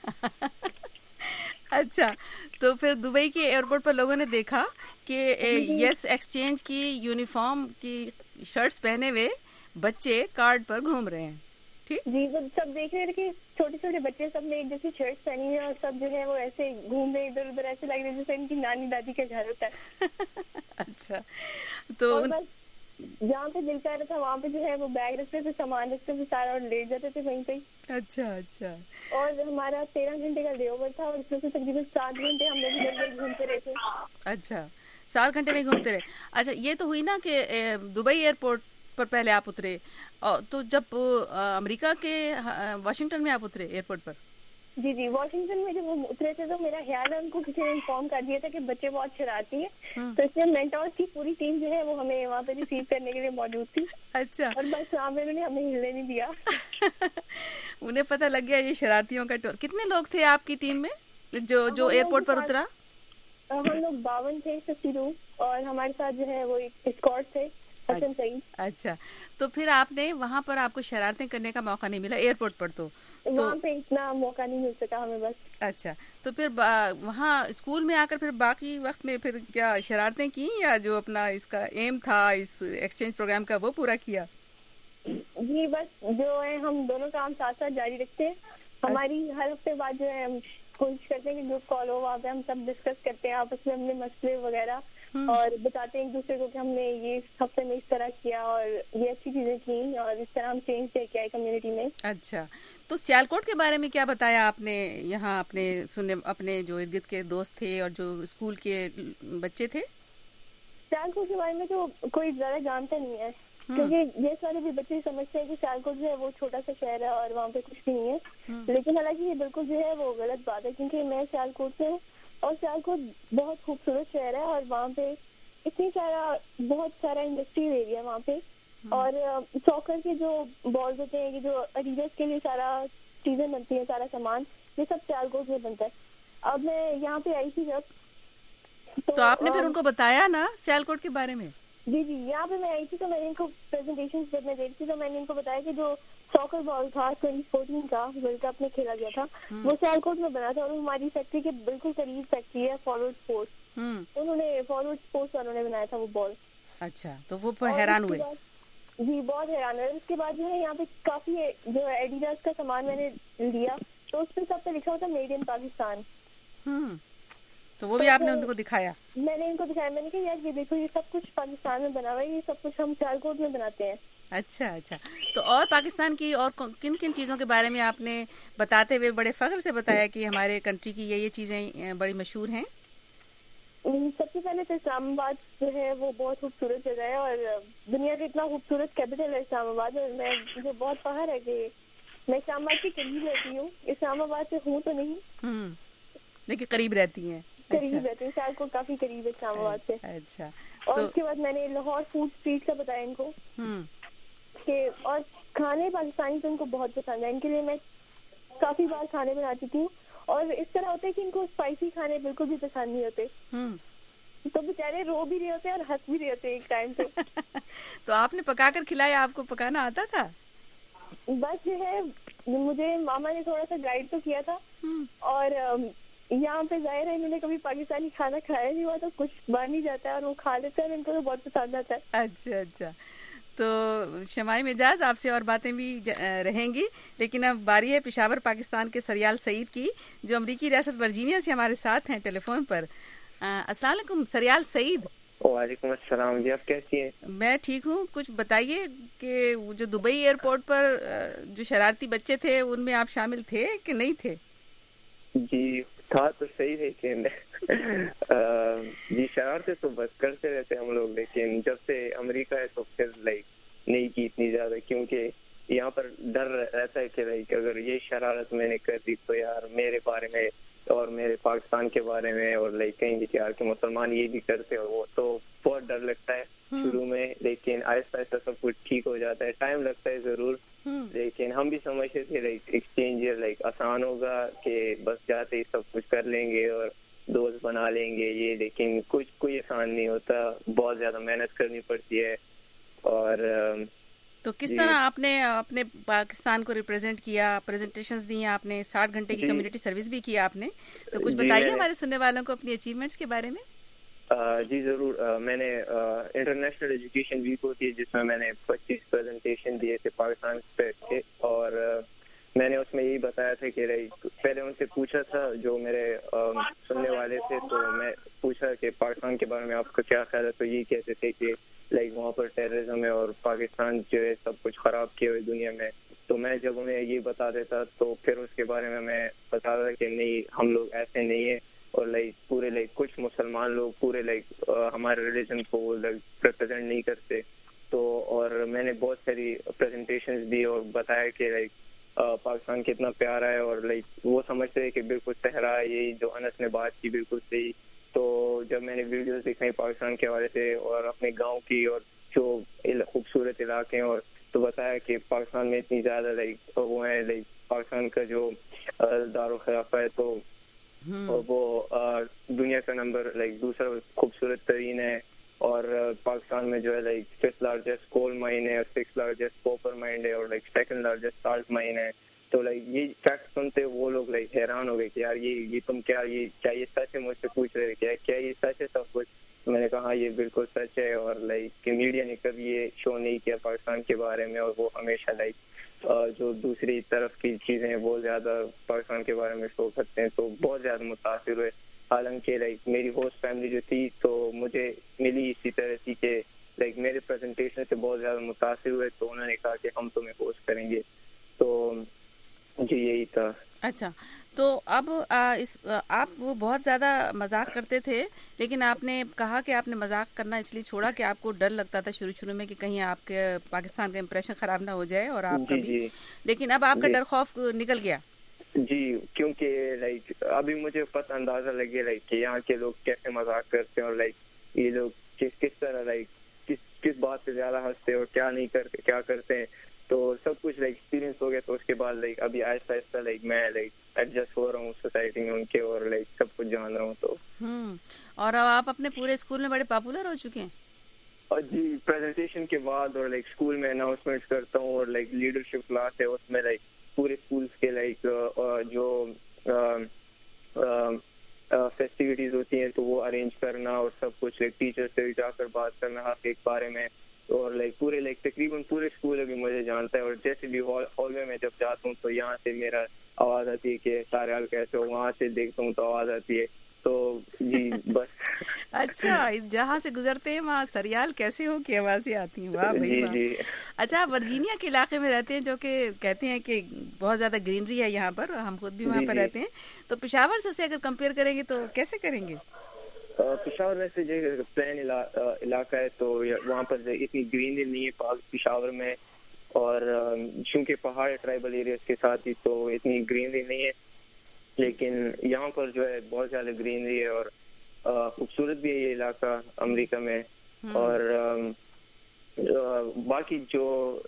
اچھا, تو پھر دبئی کے ایئرپورٹ پر لوگوں نے دیکھا کہ یس ایکسچینج کی یونیفارم کی شرٹس پہنے ہوئے بچے کارڈ پر گھوم رہے ہیں. ٹھیک جی, سب دیکھ رہے تھے کہ چھوٹے چھوٹے بچے سب نے ایک جیسی شرٹس پہنی ہے اور سب جو ہے وہ ایسے گھوم رہے ادھر ادھر, ایسے لگ رہے جیسے ان کی نانی دادی کا گھر ہوتا ہے. اچھا, تو بس جہاں پہ دل کر رہا تھا وہاں پہ جو ہے وہ بیگ رکھتے تھے, سامان رکھتے تھے سارا, اور لے جاتے تھے وہیں پہ. اچھا اچھا. اور ہمارا 13 گھنٹے کا لے اوور تھا, اور اس میں سے تقریباً 7 گھنٹے ہم لوگ ادھر ادھر گھومتے رہے تھے. اچھا, 7 گھنٹے میں گھومتے رہے. اچھا, یہ تو ہوئی نا کہ دبئی ایئرپورٹ پر پہلے آپ اترے, تو جب امریکہ کے واشنگٹن میں آپ اترے ایئرپورٹ پر؟ جی, واشنگٹن میں جب ہم اترے تھے تو میرا خیال ہے ان کو کسی نے انفارم کر دیا تھا کہ بچے بہت شرارتی ہیں, تو اس لیے مینٹورز کی پوری ٹیم جو ہے وہ ہمیں وہاں پہ ریسیو کرنے کے لیے موجود تھی. اچھا, اور بس وہاں پہ انہوں نے ہمیں ہلنے نہیں دیا. انہیں پتہ لگ گیا یہ شرارتیوں کا ٹور. کتنے لوگ تھے آپ کی ٹیم میں جو ایئرپورٹ پر اترا؟ ہم لوگ 52 تھے, 52, اور ہمارے ساتھ جو ہے وہ اسکارٹ تھے. اچھا, تو پھر آپ نے وہاں پر آپ کو شرارتیں کرنے کا موقع نہیں ملا ایئرپورٹ پر؟ تو وہاں پہ اتنا موقع نہیں مل سکا ہمیں بس. اچھا, تو پھر وہاں اسکول میں آ کر پھر باقی وقت میں پھر کیا شرارتیں کی, یا جو اپنا اس کا ایم تھا اس ایکسچینج پروگرام کا وہ پورا کیا؟ جی, بس جو ہے ہم دونوں کام ساتھ ساتھ جاری رکھتے ہیں. ہماری ہر ہفتے بعد جو ہے ہم کوشش کرتے ہیں کہ گروپ کال ہو, وہاں پہ ہم سب ڈسکس کرتے ہیں آپس میں اپنے مسئلے وغیرہ, اور بتاتے ہیں ایک دوسرے کو کہ ہم نے یہ ہفتے میں اس طرح کیا اور یہ اچھی چیزیں کی, اور اس طرح ہم چینج لے کے آئے کمیونٹی میں. اچھا, تو سیالکوٹ کے بارے میں کیا بتایا آپ نے یہاں اپنے جو ارد گرد کے دوست تھے اور جو اسکول کے بچے تھے؟ سیالکوٹ کے بارے میں تو کوئی زیادہ جانتا نہیں ہے, کیونکہ یہ سارے بھی بچے سمجھتے ہیں کہ سیالکوٹ جو ہے وہ چھوٹا سا شہر ہے اور وہاں پہ کچھ بھی نہیں ہے, لیکن حالانکہ یہ بالکل جو ہے وہ غلط بات ہے, کیونکہ میں سیالکوٹ سے ہوں اور سیالکوٹ بہت خوبصورت شہر ہے, اور وہاں پہ بہت سارا انڈسٹریل ایریا ہے وہاں پہ, اور ساکر کے جو بالز ہوتے ہیں, جو ایڈیڈاس کے لیے سارا چیزیں بنتی ہیں, سارا سامان یہ سب سیالکوٹ میں بنتا ہے. اب میں یہاں پہ آئی تھی جب تو آپ نے پھر ان کو بتایا نا سیالکوٹ کے بارے میں؟ جی جی، یہاں پہ میں آئی تھی تو میں نے ان کو پریزنٹیشن جب میں دے رہی تھی تو میں نے ان کو بتایا کہ جو ساکر بال تھا 2014 کا ورلڈ کپ میں کھیلا گیا تھا وہ سیالکوٹ میں بنا تھا، اور ہماری فیکٹری کے بالکل قریب فیکٹری ہے فارورڈ اسپورٹس، انہوں نے فارورڈ اسپورٹس والوں نے بنایا تھا وہ بال. اچھا، تو وہ حیران ہوئے؟ جی بہت حیران ہے. اس کے بعد جو ہے یہاں پہ کافی جو ہے ایڈیڈاس کا سامان میں نے لیا تو اس پہ سب پہ لکھا ہوتا میڈ ان پاکستان. تو وہ بھی آپ نے ان کو دکھایا؟ میں نے ان کو دکھایا، میں نے کہا یار یہ دیکھو یہ سب کچھ پاکستان میں بنا ہوا ہے، یہ سب کچھ ہم سیالکوٹ میں بناتے ہیں. اچھا اچھا. تو اور پاکستان کی اور کن کن چیزوں کے بارے میں آپ نے بتاتے ہوئے بڑے فخر سے بتایا کہ ہمارے کنٹری کی یہ چیزیں بڑی مشہور ہیں؟ سب سے پہلے تو اسلام آباد جو ہے وہ بہت خوبصورت جگہ ہے اور دنیا کا اتنا خوبصورت کیپٹل ہے اسلام آباد، اور مجھے بہت فخر ہے کہ میں اسلام آباد کے قریب رہتی ہوں. اسلام آباد سے ہوں تو نہیں لیکن قریب رہتی ہیں. قریب رہتی ہوں، سیالکوٹ کافی قریب ہے اسلام آباد سے. اچھا. اور اس کے بعد میں نے لاہور فوڈ اسٹریٹ کا بتایا ان کو کہ اور کھانے پاکستانی تو ان کو بہت پسند ہے، ان کے لیے میں کافی بار کھانے بناتی تھی. اور اس طرح ہوتا ہے کہ ان کو اسپائسی کھانے بالکل بھی پسند نہیں ہوتے، تو بیچارے رو بھی رہے ہوتے ہیں اور ہنس بھی رہے ہوتے ہیں ایک ٹائم پہ. تو آپ نے پکا کر کھلایا؟ آپ کو پکانا آتا تھا؟ بس جو ہے مجھے ماما نے تھوڑا سا گائیڈ تو کیا تھا، اور یہاں پہ ظاہر ہے انہوں نے کبھی پاکستانی کھانا کھایا نہیں ہوا تو کچھ بن ہی جاتا ہے اور وہ کھا لیتے ہیں، ان کو تو بہت پسند آتا ہے. اچھا اچھا. تو شمائی مجاز آپ سے اور باتیں بھی رہیں گی، لیکن اب باری ہے پشاور پاکستان کے سریال سعید کی، جو امریکی ریاست ورجینیا سے ہمارے ساتھ ہیں ٹیلی فون پر. السلام علیکم سریال سعید. وعلیکم السلام جی، آپ کیسی ہیں؟ میں ٹھیک ہوں. کچھ بتائیے کہ جو دبئی ایئرپورٹ پر جو شرارتی بچے تھے ان میں آپ شامل تھے کہ نہیں تھے؟ جی تھا تو صحیح ہے کہ جی شرارتیں تو بس کرتے رہتے ہم لوگ، لیکن جب سے امریکہ ہے تو پھر نہیں کی اتنی زیادہ، کیونکہ یہاں پر ڈر رہتا ہے کہ اگر یہ شرارت میں نے کر دی تو یار میرے بارے میں اور میرے پاکستان کے بارے میں اور کہیں گے کہ یار کہ مسلمان یہ بھی کرتے اور وہ، تو بہت ڈر لگتا ہے شروع میں، لیکن آہستہ آہستہ سب کچھ ٹھیک ہو جاتا ہے. ٹائم لگتا ہے ضرور، لیکن ہم بھی سمجھتے تھے ایکسچینج آسان ہوگا کہ بس جاتے ہی سب کچھ کر لیں گے اور دوست بنا لیں گے یہ، لیکن کوئی آسان نہیں ہوتا، بہت زیادہ محنت کرنی پڑتی ہے. اور تو کس طرح آپ نے اپنے پاکستان کو ریپرزینٹ کیا، پریزنٹیشنز دی ہیں آپ نے، 60 گھنٹے کی کمیونٹی سروس بھی کیا آپ نے، تو کچھ بتائیے ہمارے سننے والوں کو اپنی اچیومنٹس کے بارے میں. جی ضرور. میں نے انٹرنیشنل ایجوکیشن ویک ہوتی ہے جس میں نے 25 پریزنٹیشن دیے تھے پاکستان پہ، اور میں نے اس میں یہی بتایا تھا کہ پہلے ان سے پوچھا تھا جو میرے سننے والے تھے، تو میں پوچھا کہ پاکستان کے بارے میں آپ کا کیا خیال ہے، تو یہ کہتے تھے کہ وہاں پر ٹیررزم ہے اور پاکستان جو ہے سب کچھ خراب کیے ہوئے دنیا میں. تو میں جب انہیں یہ بتا دیتا تو پھر اس کے بارے میں بتاتا تھا کہ نہیں ہم لوگ ایسے نہیں ہیں، اور پورے کچھ مسلمان لوگ پورے ہمارے ریلیجن کو ریپرزینٹ نہیں کرتے. تو اور میں نے بہت ساری پریزنٹیشنز دی اور بتایا کہ پاکستان کتنا پیارا ہے، اور وہ سمجھتے ہیں کہ بالکل صحرا ہے، یہی جو انس نے بات کی بالکل صحیح. تو جب میں نے ویڈیوز دکھائی پاکستان کے حوالے سے اور اپنے گاؤں کی اور جو خوبصورت علاقے ہیں، اور تو بتایا کہ پاکستان میں اتنی زیادہ وہ ہیں، پاکستان کا جو دارالخلافہ ہے تو وہ دنیا کا نمبر دوسرا خوبصورت ترین ہے، اور پاکستان میں جو ہے 5th لارجسٹ کول مائن ہے، 6th لارجسٹ کوپر مائن ہے، اور 2nd لارجسٹ سالٹ مائن ہے. تو یہ فیکٹ سنتے وہ لوگ حیران ہو گئے کہ یار یہ تم کیا یہ سچ ہے، مجھ سے پوچھ رہے تھے کیا یہ سچ ہے سب کچھ. میں نے کہا یہ بالکل سچ ہے، اور کہ میڈیا نے کبھی یہ شو نہیں کیا پاکستان کے بارے میں، اور وہ ہمیشہ جو دوسری طرف کی چیزیں ہیں وہ زیادہ پاکستان کے بارے میں شو کرتے ہیں. تو بہت زیادہ متاثر ہوئے، حالانکہ میری ہوسٹ فیملی جو تھی تو مجھے ملی اسی طرح تھی کہ میرے پریزنٹیشن سے بہت زیادہ متاثر ہوئے، تو انہوں نے کہا کہ ہم تمہیں ہوسٹ کریں گے. تو جی یہی تھا. اچھا، تو اب آپ وہ بہت زیادہ مذاق کرتے تھے، لیکن آپ نے کہا کہ آپ نے مذاق کرنا اس لیے چھوڑا کہ آپ کو ڈر لگتا تھا شروع میں کہ کہیں آپ کے پاکستان کا امپریشن خراب نہ ہو جائے اور آپ کا بھی، لیکن اب آپ کا ڈر خوف نکل گیا. جی کیونکہ ابھی مجھے پتہ اندازہ لگے کہ یہاں کے لوگ کیسے مذاق کرتے ہیں، اور یہ لوگ کس طرح کس بات پہ زیادہ ہنستے اور کیا نہیں کرتے کیا کرتے ہیں. تو سب کچھ ایکسپیرینس ہو گیا. تو اس کے بعد ابھی آہستہ آہستہ میں ایڈجسٹ ہو رہا ہوں سوسائٹی میں ان کے اور لائک سب کچھ جان رہا ہوں. تو اور آپ اپنے پورے اسکول میں بڑے پاپولر ہو چکے ہیں. اور جی پریزنٹیشن کے بعد اور لائک اسکول میں اناؤنسمنٹس کرتا ہوں اور لائک لیڈرشپ کلاس ہے اس میں لائک پورے اسکولس کے لائک جو فیسٹیوٹیز ہوتی ہیں تو وہ ارینج کرنا اور سب کچھ لائک ٹیچر سے جا کر بات کرنا ہر ایک بارے میں. اور لائک پورے لائک تقریباً پورے اسکول ابھی مجھے جانتا ہے. اور جیسے بھی ہال میں جب جاتا ہوں تو یہاں سے میرا آواز آتی ہے کہ ساریال کیسے ہو, وہاں سے دیکھتا ہوں تو آواز آتی ہے. تو جی بس. اچھا, جہاں سے گزرتے ہیں وہاں سریال کیسے ہو کی آوازیں آتی ہیں. واہ بھائی واہ. اچھا, آپ ورجینیا کے علاقے میں رہتے ہیں جو کہ کہتے ہیں کہ بہت زیادہ گرینری ہے یہاں پر, ہم خود بھی وہاں پر رہتے ہیں. تو پشاور سے اگر کمپیئر کریں گے تو کیسے کریں گے؟ پشاور میں سے جو پلین علاقہ ہے تو وہاں پر اتنی گرینری نہیں ہے پشاور میں, اور چونکہ پہاڑ ٹرائبل ایریاز کے ساتھ ہی تو اتنی گرینری نہیں ہے. لیکن یہاں پر جو ہے بہت زیادہ گرینری ہے اور خوبصورت بھی ہے یہ علاقہ امریکہ میں. اور باقی جو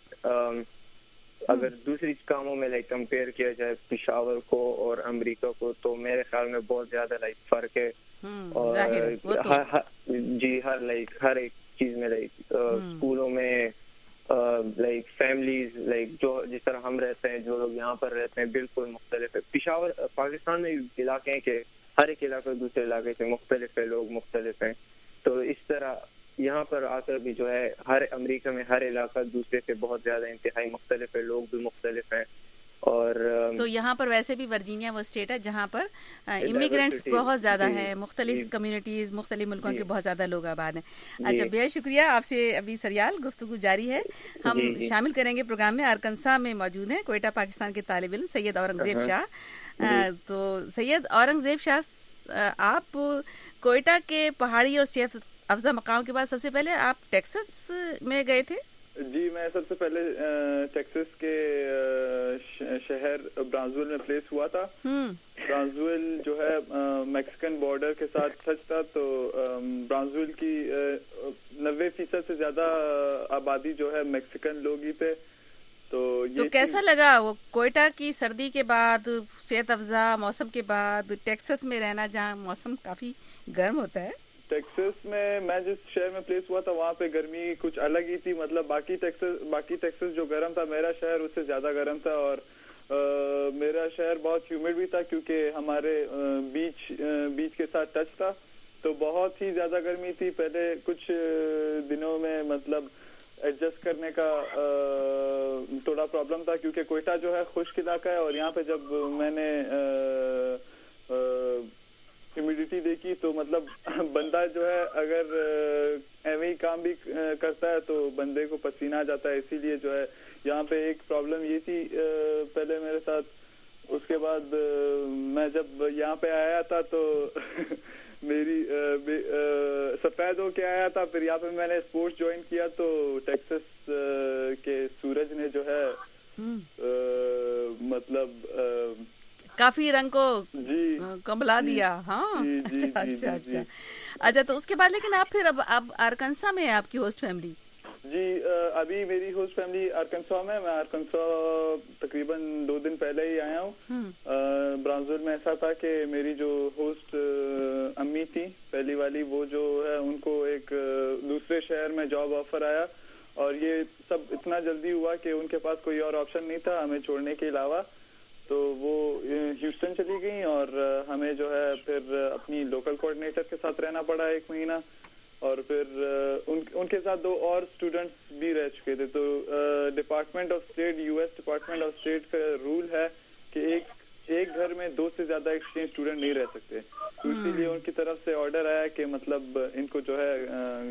اگر دوسری کاموں میں لائک کمپیئر کیا جائے پشاور کو اور امریکہ کو تو میرے خیال میں بہت زیادہ لائک فرق ہے. اور جی ہر ایک چیز میں لائک اسکولوں میں لائک فیملیز لائک جو جس طرح ہم رہتے ہیں جو لوگ یہاں پر رہتے ہیں بالکل مختلف ہے. پشاور پاکستان میں علاقے ہیں کہ ہر ایک علاقہ دوسرے علاقے سے مختلف ہے, لوگ مختلف ہیں. تو اس طرح یہاں پر آ کر بھی جو ہے ہر امریکہ میں ہر علاقہ دوسرے سے بہت زیادہ انتہائی مختلف ہے, لوگ بھی مختلف ہیں. اور تو یہاں پر ویسے بھی ورجینیا وہ اسٹیٹ ہے جہاں پر امیگرینٹس بہت زیادہ ہیں, مختلف کمیونٹیز, مختلف ملکوں کے بہت زیادہ لوگ آباد ہیں. اچھا, بے شکریہ. آپ سے ابھی سریال گفتگو جاری ہے, ہم شامل کریں گے پروگرام میں. ارکنسا میں موجود ہیں کوئٹہ پاکستان کے طالب علم سید اورنگزیب شاہ. تو سید اورنگزیب شاہ, آپ کوئٹہ کے پہاڑی اور صحت افزا مقام کے بعد سب سے پہلے آپ ٹیکساس میں گئے تھے. جی, میں سب سے پہلے ٹیکساس کے شہر برانزویل میں پلیس ہوا تھا. برانزویل جو ہے میکسیکن بارڈر کے ساتھ ٹچ تھا, تو برانزویل کی 90% سے زیادہ آبادی جو ہے میکسیکن لوگ ہی تھے. تو کیسا لگا وہ کوئٹہ کی سردی کے بعد, صحت افزا موسم کے بعد ٹیکساس میں رہنا جہاں موسم کافی گرم ہوتا ہے؟ ٹیکساس میں جس شہر میں پلیس ہوا تھا وہاں پہ گرمی کچھ الگ ہی تھی. مطلب باقی ٹیکساس جو گرم تھا, میرا شہر اس سے زیادہ گرم تھا. اور میرا شہر بہت ہیومڈ بھی تھا کیونکہ ہمارے بیچ کے ساتھ ٹچ تھا, تو بہت ہی زیادہ گرمی تھی. پہلے کچھ دنوں میں مطلب ایڈجسٹ کرنے کا تھوڑا پرابلم تھا کیونکہ کوئٹہ جو ہے خشک علاقہ ہے, اور یہاں پہ جب میں نے ہیومیڈیٹی دیکھی تو مطلب بندہ جو ہے اگر ایویں ہی کام بھی کرتا ہے تو بندے کو پسینہ آ جاتا ہے. اسی لیے جو ہے یہاں پہ ایک پرابلم یہ تھی پہلے میرے ساتھ. اس کے بعد میں جب یہاں پہ آیا تھا تو میری سفید ہو کے آیا تھا. پھر یہاں پہ میں نے اسپورٹس جوائن کیا تو ٹیکساس کے سورج نے جو ہے مطلب کافی رنگ کو کمبلا دیا. ہاں, اچھا. تو اس کے بعد لیکن آپ پھر اب ارکنسا میں آپ کی ہوسٹ فیملی؟ جی, ابھی میری ہوسٹ فیملی ارکنسا میں. میں ارکنسا تقریباً 2 دن پہلے ہی آیا ہوں. برانزویل میں ایسا تھا کہ میری جو ہوسٹ امی تھی پہلی والی, وہ جو ہے ان کو ایک دوسرے شہر میں جاب آفر آیا, اور یہ سب اتنا جلدی ہوا کہ ان کے پاس کوئی اور آپشن نہیں تھا ہمیں چھوڑنے کے علاوہ. تو وہ ہیوسٹن چلی گئیں اور ہمیں جو ہے پھر اپنی لوکل کوآرڈینیٹر کے ساتھ رہنا پڑا 1 مہینہ. اور پھر ان کے ساتھ 2 اور اسٹوڈنٹس بھی رہ چکے تھے. تو department of state, US department of state کا رول ہے کہ ایک گھر میں 2 سے زیادہ ایکسچینج اسٹوڈنٹ نہیں رہ سکتے. تو اسی لیے ان کی طرف سے آرڈر آیا کہ مطلب ان کو جو ہے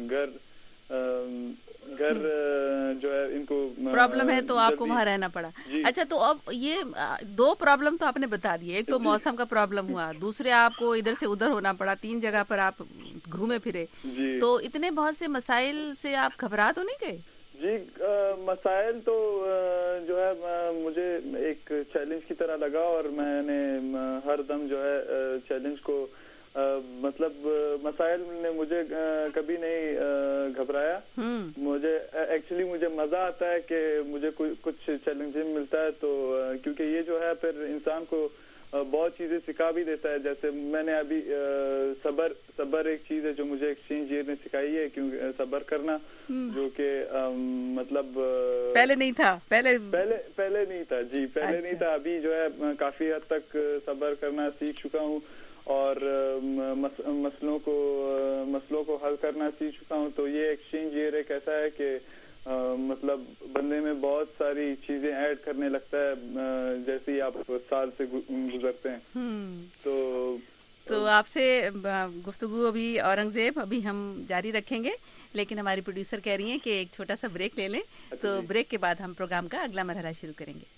گھر جو ہے ان کو پرابلم ہے تو آپ کو وہاں رہنا پڑا. اچھا, تو اب یہ 2 پرابلم تو آپ نے بتا دیے. ایک تو موسم کا پرابلم ہوا, دوسرے آپ کو ادھر سے ادھر ہونا پڑا, 3 جگہ پر آپ گھومے پھرے. تو اتنے بہت سے مسائل سے آپ گھبرا تو نہیں گئے؟ جی, مسائل تو جو ہے مجھے ایک چیلنج کی طرح لگا, اور میں نے ہر دم جو ہے چیلنج کو مطلب مسائل نے مجھے کبھی نہیں گھبرایا. مجھے ایکچولی مجھے مزہ آتا ہے کہ مجھے کچھ چیلنجنگ ملتا ہے, تو کیونکہ یہ جو ہے پھر انسان کو بہت چیزیں سکھا بھی دیتا ہے. جیسے میں نے ابھی صبر ایک چیز ہے جو مجھے ایکسچینج ایئر نے سکھائی ہے, کیونکہ صبر کرنا, جو کہ مطلب پہلے نہیں تھا. پہلے نہیں تھا جی, پہلے نہیں تھا. ابھی جو ہے کافی حد تک صبر کرنا سیکھ چکا ہوں, اور مسئلوں کو حل کرنا سیکھ چکا ہوں. تو یہ ایکسچینج ایئر ایک ایسا ہے کہ مطلب بندے میں بہت ساری چیزیں ایڈ کرنے لگتا ہے جیسے ہی آپ سال سے گزرتے ہیں. تو آپ سے گفتگو ابھی اورنگزیب ابھی ہم جاری رکھیں گے, لیکن ہماری پروڈیوسر کہہ رہی ہیں کہ ایک چھوٹا سا بریک لے لیں. تو بریک کے بعد ہم پروگرام کا اگلا مرحلہ شروع کریں گے.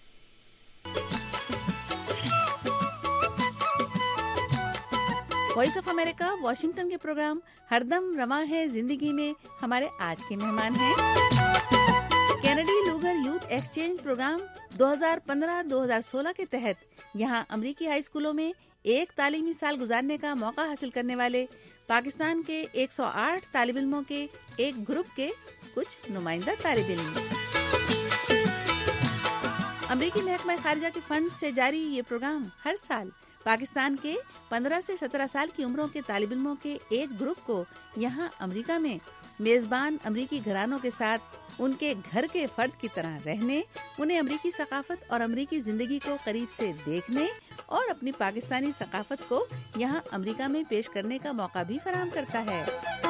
وائس آف امریکہ واشنگٹن کے پروگرام ہر دم رواں ہے زندگی میں ہمارے آج کے مہمان ہیں Kennedy Lugar youth exchange programme 2015-2016 کے تحت یہاں امریکی ہائی اسکولوں میں ایک تعلیمی سال گزارنے کا موقع حاصل کرنے والے پاکستان کے 108 طالب علموں کے ایک گروپ کے کچھ نمائندہ طالب علم. امریکی محکمہ خارجہ کے فنڈ سے جاری یہ پروگرام ہر سال پاکستان کے 15 سے 17 سال کی عمروں کے طالب علموں کے ایک گروپ کو یہاں امریکہ میں میزبان امریکی گھرانوں کے ساتھ ان کے گھر کے فرد کی طرح رہنے, انہیں امریکی ثقافت اور امریکی زندگی کو قریب سے دیکھنے اور اپنی پاکستانی ثقافت کو یہاں امریکہ میں پیش کرنے کا موقع بھی فراہم کرتا ہے.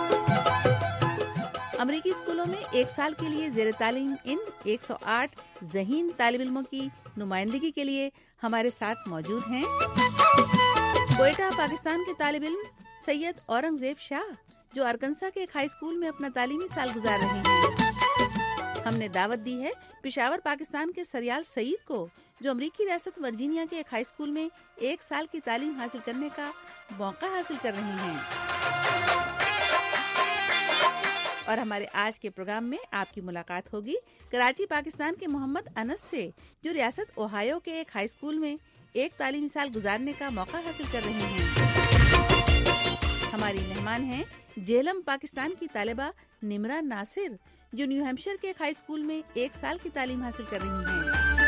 امریکی اسکولوں میں ایک سال کے لیے زیر تعلیم ان 108 ذہین طالب علموں کی نمائندگی کے لیے ہمارے ساتھ موجود ہیں کوئٹہ پاکستان کے طالب علم سید اورنگزیب شاہ, جو ارکنسا کے ایک ہائی اسکول میں اپنا تعلیمی سال گزار رہے ہیں. ہم نے دعوت دی ہے پشاور پاکستان کے سریال سعید کو, جو امریکی ریاست ورجینیا کے ایک ہائی اسکول میں ایک سال کی تعلیم حاصل کرنے کا موقع حاصل کر رہے ہیں. اور ہمارے آج کے پروگرام میں آپ کی ملاقات ہوگی کراچی پاکستان کے محمد انس سے, جو ریاست اوہایو کے ایک ہائی اسکول میں ایک تعلیمی سال گزارنے کا موقع حاصل کر رہے ہیں. ہماری مہمان ہیں جہلم پاکستان کی طالبہ نمرا ناصر, جو نیو ہیمپشائر کے ایک ہائی اسکول میں ایک سال کی تعلیم حاصل کر رہی ہیں.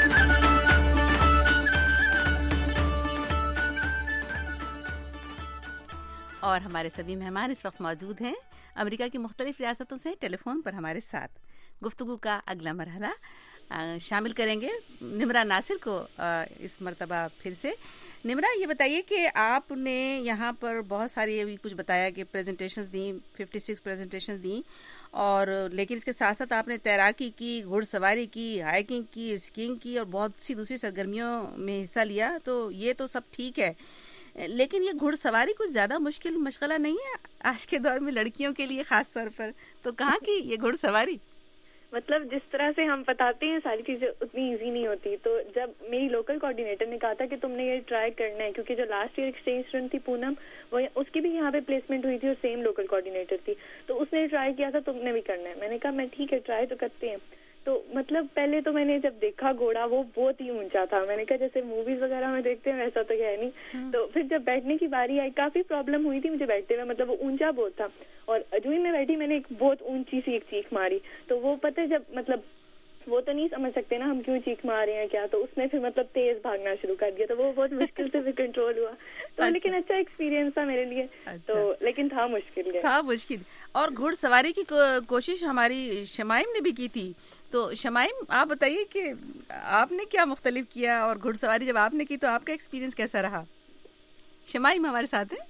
اور ہمارے سبھی مہمان اس وقت موجود ہیں امریکہ کی مختلف ریاستوں سے ٹیلی فون پر ہمارے ساتھ. گفتگو کا اگلا مرحلہ شامل کریں گے نمرا ناصر کو اس مرتبہ پھر سے. نمرا, یہ بتائیے کہ آپ نے یہاں پر بہت ساری ابھی کچھ بتایا کہ پریزنٹیشنز دیں, 56 پریزنٹیشنز دیں, اور لیکن اس کے ساتھ ساتھ آپ نے تیراکی کی, گھڑ سواری کی, ہائیکنگ کی, اسکینگ کی اور بہت سی دوسری سرگرمیوں میں حصہ لیا. تو یہ تو سب ٹھیک ہے, لیکن یہ گھڑ سواری کچھ زیادہ مشکل مشغلہ نہیں ہے آج کے دور میں لڑکیوں کے لیے خاص طور پر؟ تو کہاں کی یہ گھڑ سواری؟ مطلب جس طرح سے ہم بتاتے ہیں ساری چیزیں اتنی ایزی نہیں ہوتی. تو جب میری لوکل کوآرڈینیٹر نے کہا تھا کہ تم نے یہ ٹرائی کرنا ہے, کیونکہ جو لاسٹ ایئر ایکسچینج اسٹوڈنٹ تھی پونم, وہ اس کی بھی یہاں پہ پلیسمنٹ ہوئی تھی اور سیم لوکل کوآرڈینیٹر تھی, تو اس نے ٹرائی کیا تھا, تم نے بھی کرنا ہے. میں نے کہا میں ٹھیک ہے ٹرائی تو کرتے ہیں. تو مطلب پہلے تو میں نے جب دیکھا گھوڑا وہ بہت ہی اونچا تھا. میں نے کہا جیسے موویز وغیرہ میں دیکھتے ہیں ویسا تو ہے نہیں. تو پھر جب بیٹھنے کی باری آئی کافی پرابلم ہوئی تھی مجھے بیٹھتے ہوئے, مطلب وہ اونچا بہت تھا. اور جو ہی میں بیٹھی میں نے ایک بہت اونچی سی ایک چیخ ماری. تو وہ پتہ جب مطلب وہ تو نہیں سمجھ سکتے نا ہم کیوں چیخ مار رہے ہیں کیا, تو اس نے پھر مطلب تیز بھاگنا شروع کر دیا. تو وہ بہت مشکل سے پھر کنٹرول ہوا. تو لیکن اچھا ایکسپیرینس تھا میرے لیے. تو لیکن تھا مشکل. اور گھڑ سواری کی کوشش ہماری شمائم نے بھی کی تھی. تو شمائم, آپ بتائیے کہ آپ نے کیا مختلف کیا, اور گھڑ سواری جب آپ نے کی تو آپ کا ایکسپیرینس کیسا رہا؟ شمائم ہمارے ساتھ ہیں,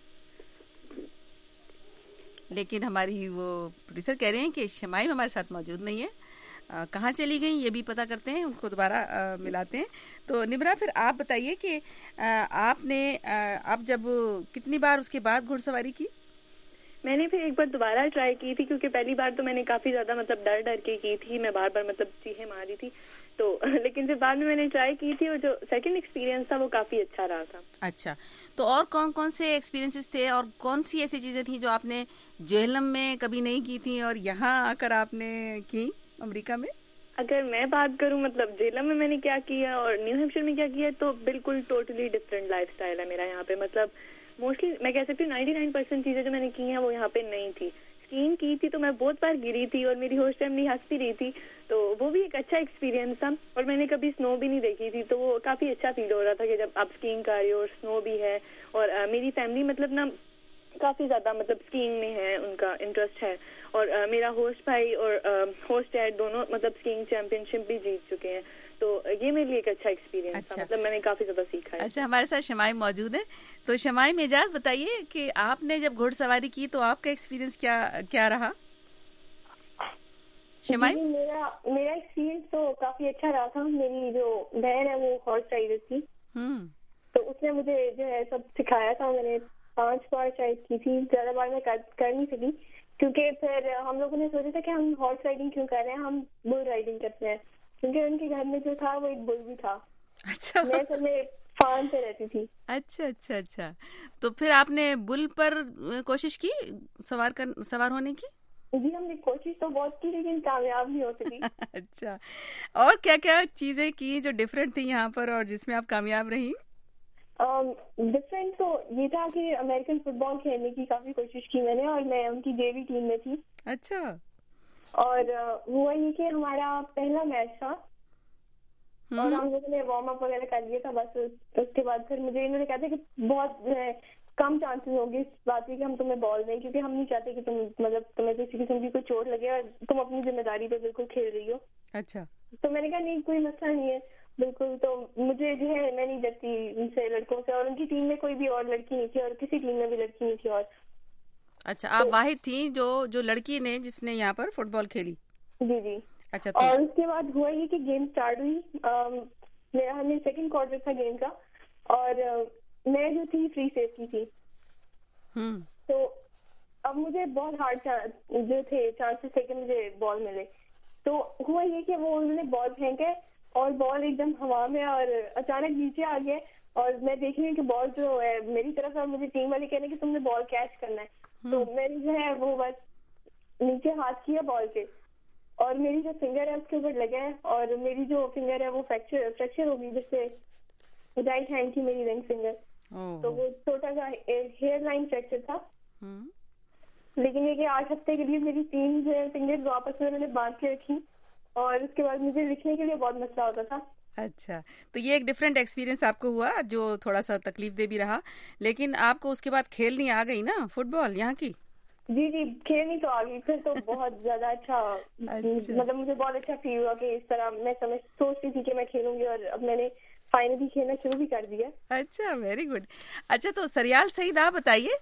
لیکن ہماری وہ پروڈیوسر کہہ رہے ہیں کہ شمائم ہمارے ساتھ موجود نہیں ہے. کہاں چلی گئیں یہ بھی پتہ کرتے ہیں, ان کو دوبارہ ملاتے ہیں. تو نمرا, پھر آپ بتائیے کہ آپ نے اب جب کتنی بار اس کے بعد گھڑ سواری کی؟ میں نے پھر ایک بار دوبارہ ٹرائی کی تھی, کیونکہ پہلی بار تو میں نے کافی زیادہ مطلب ڈر کے کی تھی, میں بار بار مطلب چیخیں ماری تھی. تو لیکن جب بعد میں نے ٹرائی کی تھی اور جو سیکنڈ ایکسپیرینس تھا وہ کافی اچھا رہا تھا. اچھا, تو اور کون کون سے ایکسپیرینسز تھے, اور کون سی ایسی چیزیں تھیں جو آپ نے جہلم میں کبھی نہیں کی تھیں اور یہاں آ کر آپ نے کی امریکہ میں؟ اگر میں بات کروں مطلب جہلم میں نے کیا کیا اور نیو ہیمپشائر میں کیا کیا, تو بالکل ٹوٹلی ڈفرینٹ لائف اسٹائل ہے میرا یہاں پہ. مطلب موسٹلی میں کہہ سکتی ہوں 99% چیزیں جو میں نے کی ہیں وہ یہاں پہ نہیں تھی. اسکیئنگ کی تھی تو میں بہت بار گری تھی اور میری ہوسٹ فیملی ہنستی رہی تھی, تو وہ بھی ایک اچھا ایکسپیرینس تھا. اور میں نے کبھی سنو بھی نہیں دیکھی تھی, تو وہ کافی اچھا فیل ہو رہا تھا کہ جب آپ اسکیئنگ کر رہے ہو اور سنو بھی ہے. اور میری فیملی مطلب نا کافی زیادہ مطلب اسکیئنگ میں ہے, ان کا انٹرسٹ ہے. اور میرا ہوسٹ بھائی اور ہوسٹ ڈیڈ دونوں مطلب اسکیئنگ چیمپئن شپ بھی جیت چکے ہیں, تو یہ میرے لیے ایک اچھا ایکسپیرینس تھا. مطلب میں نے کافی زیادہ سیکھا ہے. اچھا, ہمارے ساتھ شمائم موجود ہے, تو شمائم اعجاز بتائیے کہ آپ نے جب گھوڑ سواری کی تو آپ کا ایکسپیرینس کیا رہا؟ شمائم؟ میرا ایکسپیرینس تو کافی اچھا رہا تھا. میری جو بہن ہے وہ ہارس رائڈر تھی, تو اس نے مجھے جو ہے سب سکھایا تھا. میں نے 5 بار شاید کی تھی, زیادہ بار میں کر نہیں سکی, کیونکہ پھر ہم لوگوں نے سوچا تھا کہ ہم ہارس رائڈنگ کیوں کر رہے ہیں, ہم بل رائڈنگ کرتے ہیں, کیونکہ ان کے گھر میں جو تھا وہ ایک بل بھی تھا. اچھا, میں اصل میں فارم پہ رہتی تھی. اچھا. تو پھر آپ نے بل پر کوشش کی سوار ہونے کی؟ جی, ہم نے کوشش تو بہت کی لیکن کامیاب نہیں ہو سکی. اچھا, اور کیا کیا چیزیں کی جو ڈفرینٹ تھی یہاں پر اور جس میں آپ کامیاب رہی؟ ڈفرینٹ تو یہ تھا کہ امریکن فٹ بال کھیلنے کی کافی کوشش کی میں نے, اور میں ان کی جے وی ٹیم میں تھی. اچھا. اور ہوا یہ کہ ہمارا پہلا میچ تھا اور ہم لوگوں نے وارم اپ وغیرہ کر لیا تھا. بس اس کے بعد پھر مجھے انہوں نے کہا تھا کہ بہت کم چانسز ہوگی اس بات کی کہ ہم تمہیں بال دیں, کیونکہ ہم نہیں چاہتے کہ تمہیں کسی قسم کی کوئی چوٹ لگے اور تم اپنی ذمہ داری پہ بالکل کھیل رہی ہو. اچھا. تو میں نے کہا نہیں, کوئی مسئلہ نہیں ہے بالکل. تو مجھے جو ہے میں نہیں ڈرتی ان سے لڑکوں سے, اور ان کی ٹیم میں کوئی بھی اور لڑکی نہیں تھی اور کسی ٹیم میں بھی لڑکی نہیں تھی. اور اچھا, آپ واحد تھیں جو لڑکی نے جس نے یہاں پر فٹ بال کھیلی؟ جی. اچھا. اور اس کے بعد ہوا یہ کہ گیم اسٹارٹ ہوئی, میرا سیکنڈ کوارٹر تھا گیم کا, اور میں جو تھی فری سیفٹی تھی. تو اب مجھے بہت ہارڈ جو تھے چانسز تھے کہ مجھے بال ملے. تو ہوا یہ کہ وہ انہوں نے بال پھینکے اور بال ایک دم ہوا میں اور اچانک نیچے آ گئے, اور میں دیکھ رہی ہوں کہ بال جو ہے میری طرف ہے, مجھے ٹیم والے کہنے کہ تم نے بال کیچ کرنا ہے. تو میں نے جو ہے وہ بس نیچے ہاتھ کیا بال کے, اور میری جو فنگر ہے اس کے اوپر لگا ہے, اور میری جو فنگر ہے وہ فریکچر ہو گئی, جس سے رائٹ ہینڈ کی میری رنگ فنگر, تو وہ چھوٹا سا ہیئر لائن فریکچر تھا. لیکن یہ کہ 8 ہفتے کے لیے میری 3 جو ہے فنگر واپس میں انہوں نے باندھ کے رکھی, اور اس کے بعد مجھے لکھنے کے لیے بہت مسئلہ ہوتا تھا. اچھا, تو یہ ایک ڈفرینٹ ایکسپیرینس آپ کو ہوا جو تھوڑا سا تکلیف دہ بھی رہا, لیکن آپ کو اس کے بعد کھیلنی آ گئی نا فٹ بال یہاں کی؟ جی کھیلنی تو آ گئی. پھر تو بہت زیادہ اچھا مطلب مجھے بہت اچھا فیل ہوا کہ اس طرح میں سوچتی تھی کہ میں کھیلوں گی, اور اب میں نے فائنلی کھیلنا شروع بھی کر دیا. اچھا, ویری گڈ. اچھا, تو سریال سعید آپ بتائیے,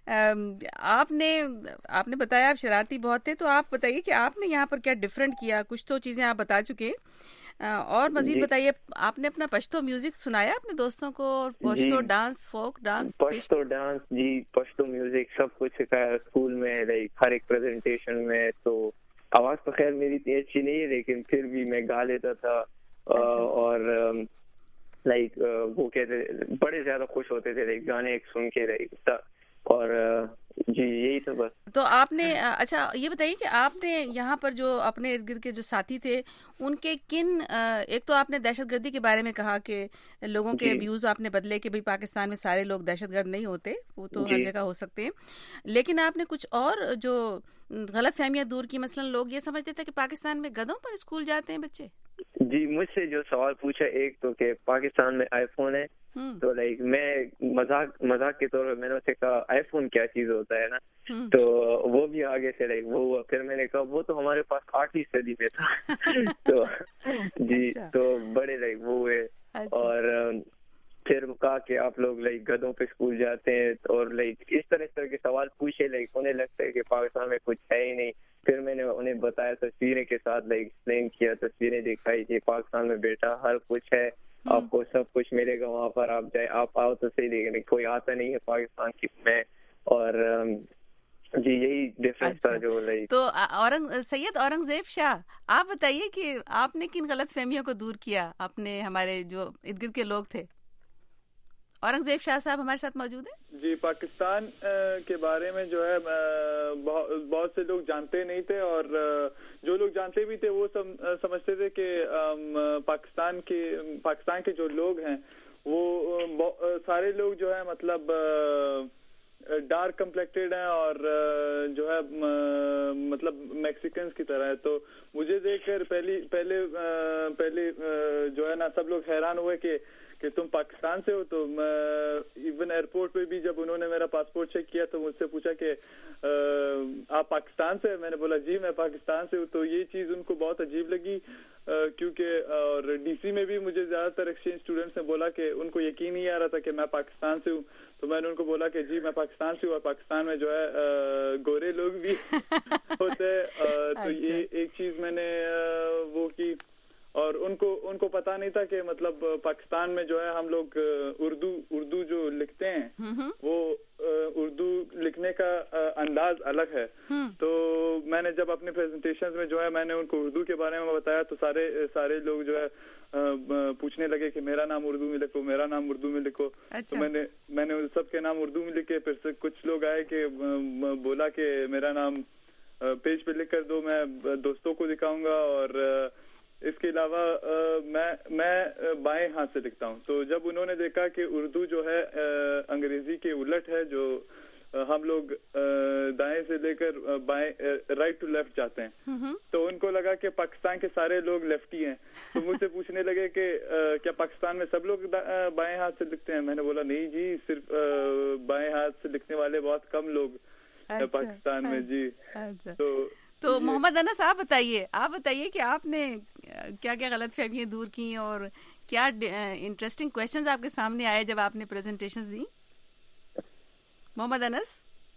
آپ نے بتایا آپ شرارتی بہت تھے, تو آپ بتائیے کہ آپ نے یہاں پر کیا ڈفرینٹ کیا. کچھ تو چیزیں آپ بتا چکے, اور مزید بتائیے. آپ نے اپنا پشتو میوزک سنایا اپنے دوستوں کو, اور Pashto dance, folk dance? Pashto dance جی, پشتو میوزک سب کچھ سکھایا اسکول میں, لائک ہر ایک پریزنٹیشن میں. تو آواز تو خیر میری اتنی اچھی نہیں ہے, لیکن پھر بھی میں گا لیتا تھا. اور لائک وہ کہتے بڑے زیادہ خوش ہوتے تھے لائک گانے سن کے لائک. اور جی یہی تھا بس. تو آپ نے اچھا یہ بتائیے کہ آپ نے یہاں پر جو اپنے ارد گرد کے جو ساتھی تھے ان کے کن, ایک تو آپ نے دہشت گردی کے بارے میں کہا کہ لوگوں کے ویوز آپ نے بدلے کہ بھئی پاکستان میں سارے لوگ دہشت گرد نہیں ہوتے, وہ تو ہر جگہ ہو سکتے ہیں, لیکن آپ نے کچھ اور جو غلط فہمیاں دور کی. مثلا لوگ یہ سمجھتے تھے کہ پاکستان میں گدھوں پر اسکول جاتے ہیں بچے. جی, مجھ سے جو سوال پوچھا ایک تو کہ پاکستان میں آئی فون ہے, تو لائک میں مذاق کے طور پہ میں نے اسے کہا آئی فون کیا چیز ہوتا ہے نا, تو وہ بھی آگے سے لائک وہ ہوا. پھر میں نے کہا وہ تو ہمارے پاس 8ویں صدی میں تھا. تو جی, تو بڑے لائک وہ ہوئے. اور پھر کہا کہ آپ لوگ لائک گدھوں پہ اسکول جاتے ہیں, اور لائک اس طرح کے سوال پوچھے. لائک انہیں لگتا ہے کہ پاکستان میں کچھ ہے ہی نہیں. پھر میں نے انہیں بتایا تصویریں کے ساتھ لائک ایکسپلین کیا, تصویریں دکھائی کہ پاکستان میں بیٹا ہر کچھ ہے, آپ کو سب کچھ ملے گا وہاں پر, آپ جائے آپ آؤ تو صحیح, لیکن کوئی آتا نہیں ہے پاکستان کی میں. اور جی یہی ڈفرینس تھا جو لائک. تو سید اورنگزیب شاہ, آپ بتائیے کہ آپ نے کن غلط فہمیوں کو دور کیا اپنے ہمارے جو ارد گرد کے لوگ تھے؟ اورنگزیب شاہ صاحب ہمارے ساتھ موجود ہیں. جی, پاکستان کے بارے میں جو ہے بہت سے لوگ جانتے نہیں تھے, اور جو لوگ جانتے بھی تھے وہ سمجھتے تھے کہ پاکستان کے جو لوگ ہیں وہ سارے لوگ جو ہے مطلب ڈارک کمپلیکٹڈ ہیں اور جو ہے مطلب میکسیکنز کی طرح ہے. تو مجھے دیکھ کر پہلے جو ہے نا سب لوگ حیران ہوئے کہ تم پاکستان سے ہو. تو ایون ایئرپورٹ پہ بھی جب انہوں نے میرا پاسپورٹ چیک کیا تو مجھ سے پوچھا کہ آپ پاکستان سے؟ میں نے بولا جی میں پاکستان سے ہوں. تو یہ چیز ان کو بہت عجیب لگی کیونکہ اور ڈی سی میں بھی مجھے زیادہ تر ایکسچینج اسٹوڈنٹس نے بولا کہ ان کو یقین نہیں آ رہا تھا کہ میں پاکستان سے ہوں. تو میں نے ان کو بولا کہ جی میں پاکستان سے ہوں اور پاکستان میں جو ہے گورے لوگ بھی ہوتے ہیں. تو یہ ایک چیز میں نے وہ کی. اور ان کو پتا نہیں تھا کہ مطلب پاکستان میں جو ہے ہم لوگ اردو جو لکھتے ہیں وہ اردو لکھنے کا انداز الگ ہے. تو میں نے جب اپنے پریزنٹیشن میں جو ہے میں نے ان کو اردو کے بارے میں بتایا تو سارے لوگ جو ہے پوچھنے لگے کہ میرا نام اردو میں لکھو, میرا نام اردو میں لکھو. تو میں نے سب کے نام اردو میں لکھے. پھر سے کچھ لوگ آئے کہ بولا کہ میرا نام پیج پہ لکھ کر دو, میں دوستوں کو دکھاؤں گا. اور اس کے علاوہ میں بائیں ہاتھ سے لکھتا ہوں. تو جب انہوں نے دیکھا کہ اردو جو ہے انگریزی کے الٹ ہے, جو ہم لوگ دائیں سے لے کر بائیں رائٹ ٹو لیفٹ جاتے ہیں, تو ان کو لگا کہ پاکستان کے سارے لوگ لیفٹی ہیں. تو مجھ سے پوچھنے لگے کہ کیا پاکستان میں سب لوگ بائیں ہاتھ سے لکھتے ہیں؟ میں نے بولا نہیں جی, صرف بائیں ہاتھ سے لکھنے والے بہت کم لوگ ہیں پاکستان میں. جی تو محمد انس آپ بتائیے کہ آپ نے کیا کیا غلط فہمیاں دور کی اور کیا انٹرسٹنگ کویسچنز آپ کے سامنے آئے جب آپ نے پریزنٹیشنز دی؟ محمد انس.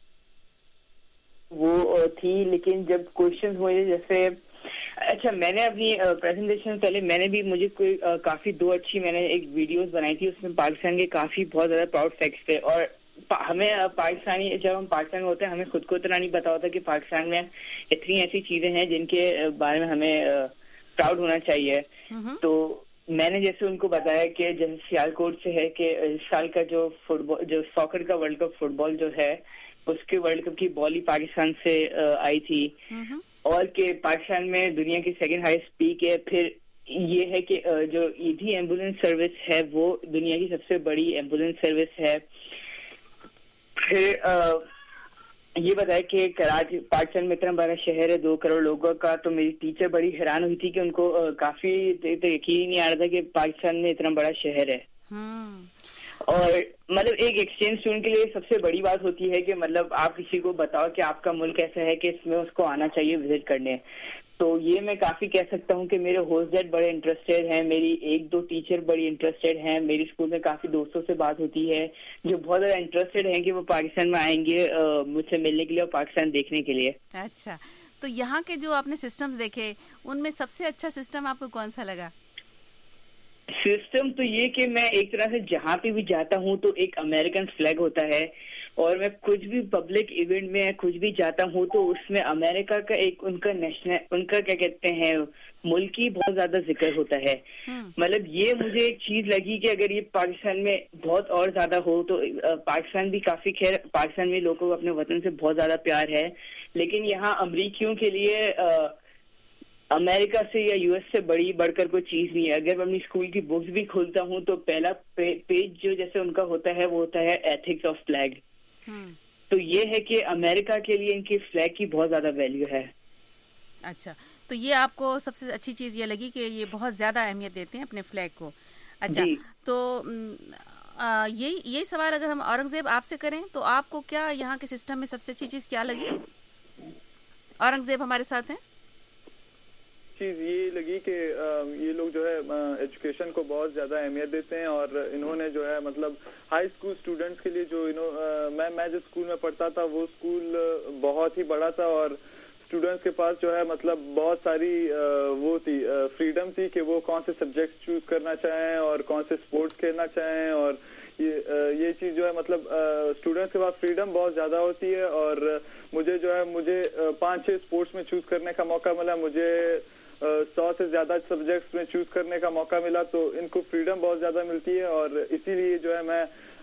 وہ تھی لیکن جب کویشچنز ہوئے جیسے اچھا میں نے اپنی پریزنٹیشن پہلے میں نے بھی مجھے کوئی کافی دو اچھی میں نے ایک ویڈیوز بنائی تھی, اس میں پاکستان کے کافی بہت زیادہ پراؤڈ فیکٹس تھے. اور ہمیں پاکستانی جب ہم پاکستان میں ہوتے ہیں ہمیں خود کو اتنا نہیں پتا ہوتا کہ پاکستان میں اتنی ایسی چیزیں ہیں جن کے بارے میں ہمیں پراؤڈ ہونا چاہیے. تو میں نے جیسے ان کو بتایا کہ جیسے سیالکوٹ سے ہے کہ اس سال کا جو فٹ بال جو ساکر کا ورلڈ کپ فٹ بال جو ہے اس کے ورلڈ کپ کی بال ہی پاکستان سے آئی تھی, اور کہ پاکستان میں دنیا کی سیکنڈ ہائیسٹ پیک ہے. پھر یہ ہے کہ جو ایدھی ایمبولینس سروس ہے وہ دنیا کی سب سے بڑی ایمبولینس سروس ہے. پھر یہ بتایا کہ کراچی پاکستان میں اتنا بڑا شہر ہے 2 کروڑ لوگوں کا. تو میری ٹیچر بڑی حیران ہوئی تھی کہ ان کو کافی یقین نہیں آ رہا تھا کہ پاکستان میں اتنا بڑا شہر ہے. اور مطلب ایک ایکسچینج اسٹوڈنٹ کے لیے سب سے بڑی بات ہوتی ہے کہ مطلب آپ کسی کو بتاؤ کہ آپ کا ملک ایسا ہے کہ اس میں اس کو آنا چاہیے وزٹ کرنے. تو یہ میں کافی کہہ سکتا ہوں کہ میرے ہوسٹ ڈیڈ بڑے انٹرسٹیڈ ہیں, میری 1-2 ٹیچر بڑی انٹرسٹیڈ ہیں, میری اسکول میں کافی دوستوں سے بات ہوتی ہے جو بہت زیادہ انٹرسٹیڈ ہیں کہ وہ پاکستان میں آئیں گے مجھ سے ملنے کے لیے اور پاکستان دیکھنے کے لیے. اچھا, تو یہاں کے جو آپ نے سسٹمز دیکھے ان میں سب سے اچھا سسٹم آپ کو کون سا لگا؟ سسٹم تو یہ کہ میں ایک طرح سے جہاں پہ بھی جاتا ہوں تو ایک امریکن فلیگ ہوتا ہے, اور میں کچھ بھی پبلک ایونٹ میں کچھ بھی جاتا ہوں تو اس میں امریکہ کا ایک ان کا کیا کہتے ہیں ملکی بہت زیادہ ذکر ہوتا ہے. مطلب یہ مجھے ایک چیز لگی کہ اگر یہ پاکستان میں بہت اور زیادہ ہو تو پاکستان بھی کافی خیر پاکستان میں لوگوں کو اپنے وطن سے بہت زیادہ پیار ہے, لیکن یہاں امریکیوں کے لیے امریکہ سے یا یو ایس سے بڑھ کر کوئی چیز نہیں ہے. اگر میں اپنی اسکول کی بکس بھی کھولتا ہوں تو پہلا پیج جو جیسے ان کا ہوتا ہے وہ ہوتا ہے ایتھکس آف فلیگ. تو یہ ہے کہ امریکہ کے لیے ان کی فلیگ کی بہت زیادہ ویلیو ہے. اچھا, تو یہ آپ کو سب سے اچھی چیز یہ لگی کہ یہ بہت زیادہ اہمیت دیتے ہیں اپنے فلیگ کو. اچھا تو یہی سوال اگر ہم اورنگزیب آپ سے کریں تو آپ کو کیا یہاں کے سسٹم میں سب سے اچھی چیز کیا لگی؟ اورنگزیب ہمارے ساتھ ہیں. چیز یہ لگی کہ یہ لوگ جو ہے ایجوکیشن کو بہت زیادہ اہمیت دیتے ہیں, اور انہوں نے جو ہے مطلب ہائی اسکول اسٹوڈنٹس کے لیے جو میں جس اسکول میں پڑھتا تھا وہ اسکول بہت ہی بڑا تھا, اور اسٹوڈنٹس کے پاس جو ہے مطلب بہت ساری وہ تھی فریڈم تھی کہ وہ کون سے سبجیکٹ چوز کرنا چاہیں اور کون سے اسپورٹس کھیلنا چاہیں. اور یہ چیز جو ہے مطلب اسٹوڈنٹس کے پاس فریڈم بہت زیادہ ہوتی ہے. اور مجھے 5-6 اسپورٹس میں چوز کرنے کا موقع ملا, مجھے 100 سے زیادہ سبجیکٹس میں چوز کرنے کا موقع ملا. تو ان کو فریڈم بہت زیادہ ملتی ہے, اور اسی لیے جو ہے میں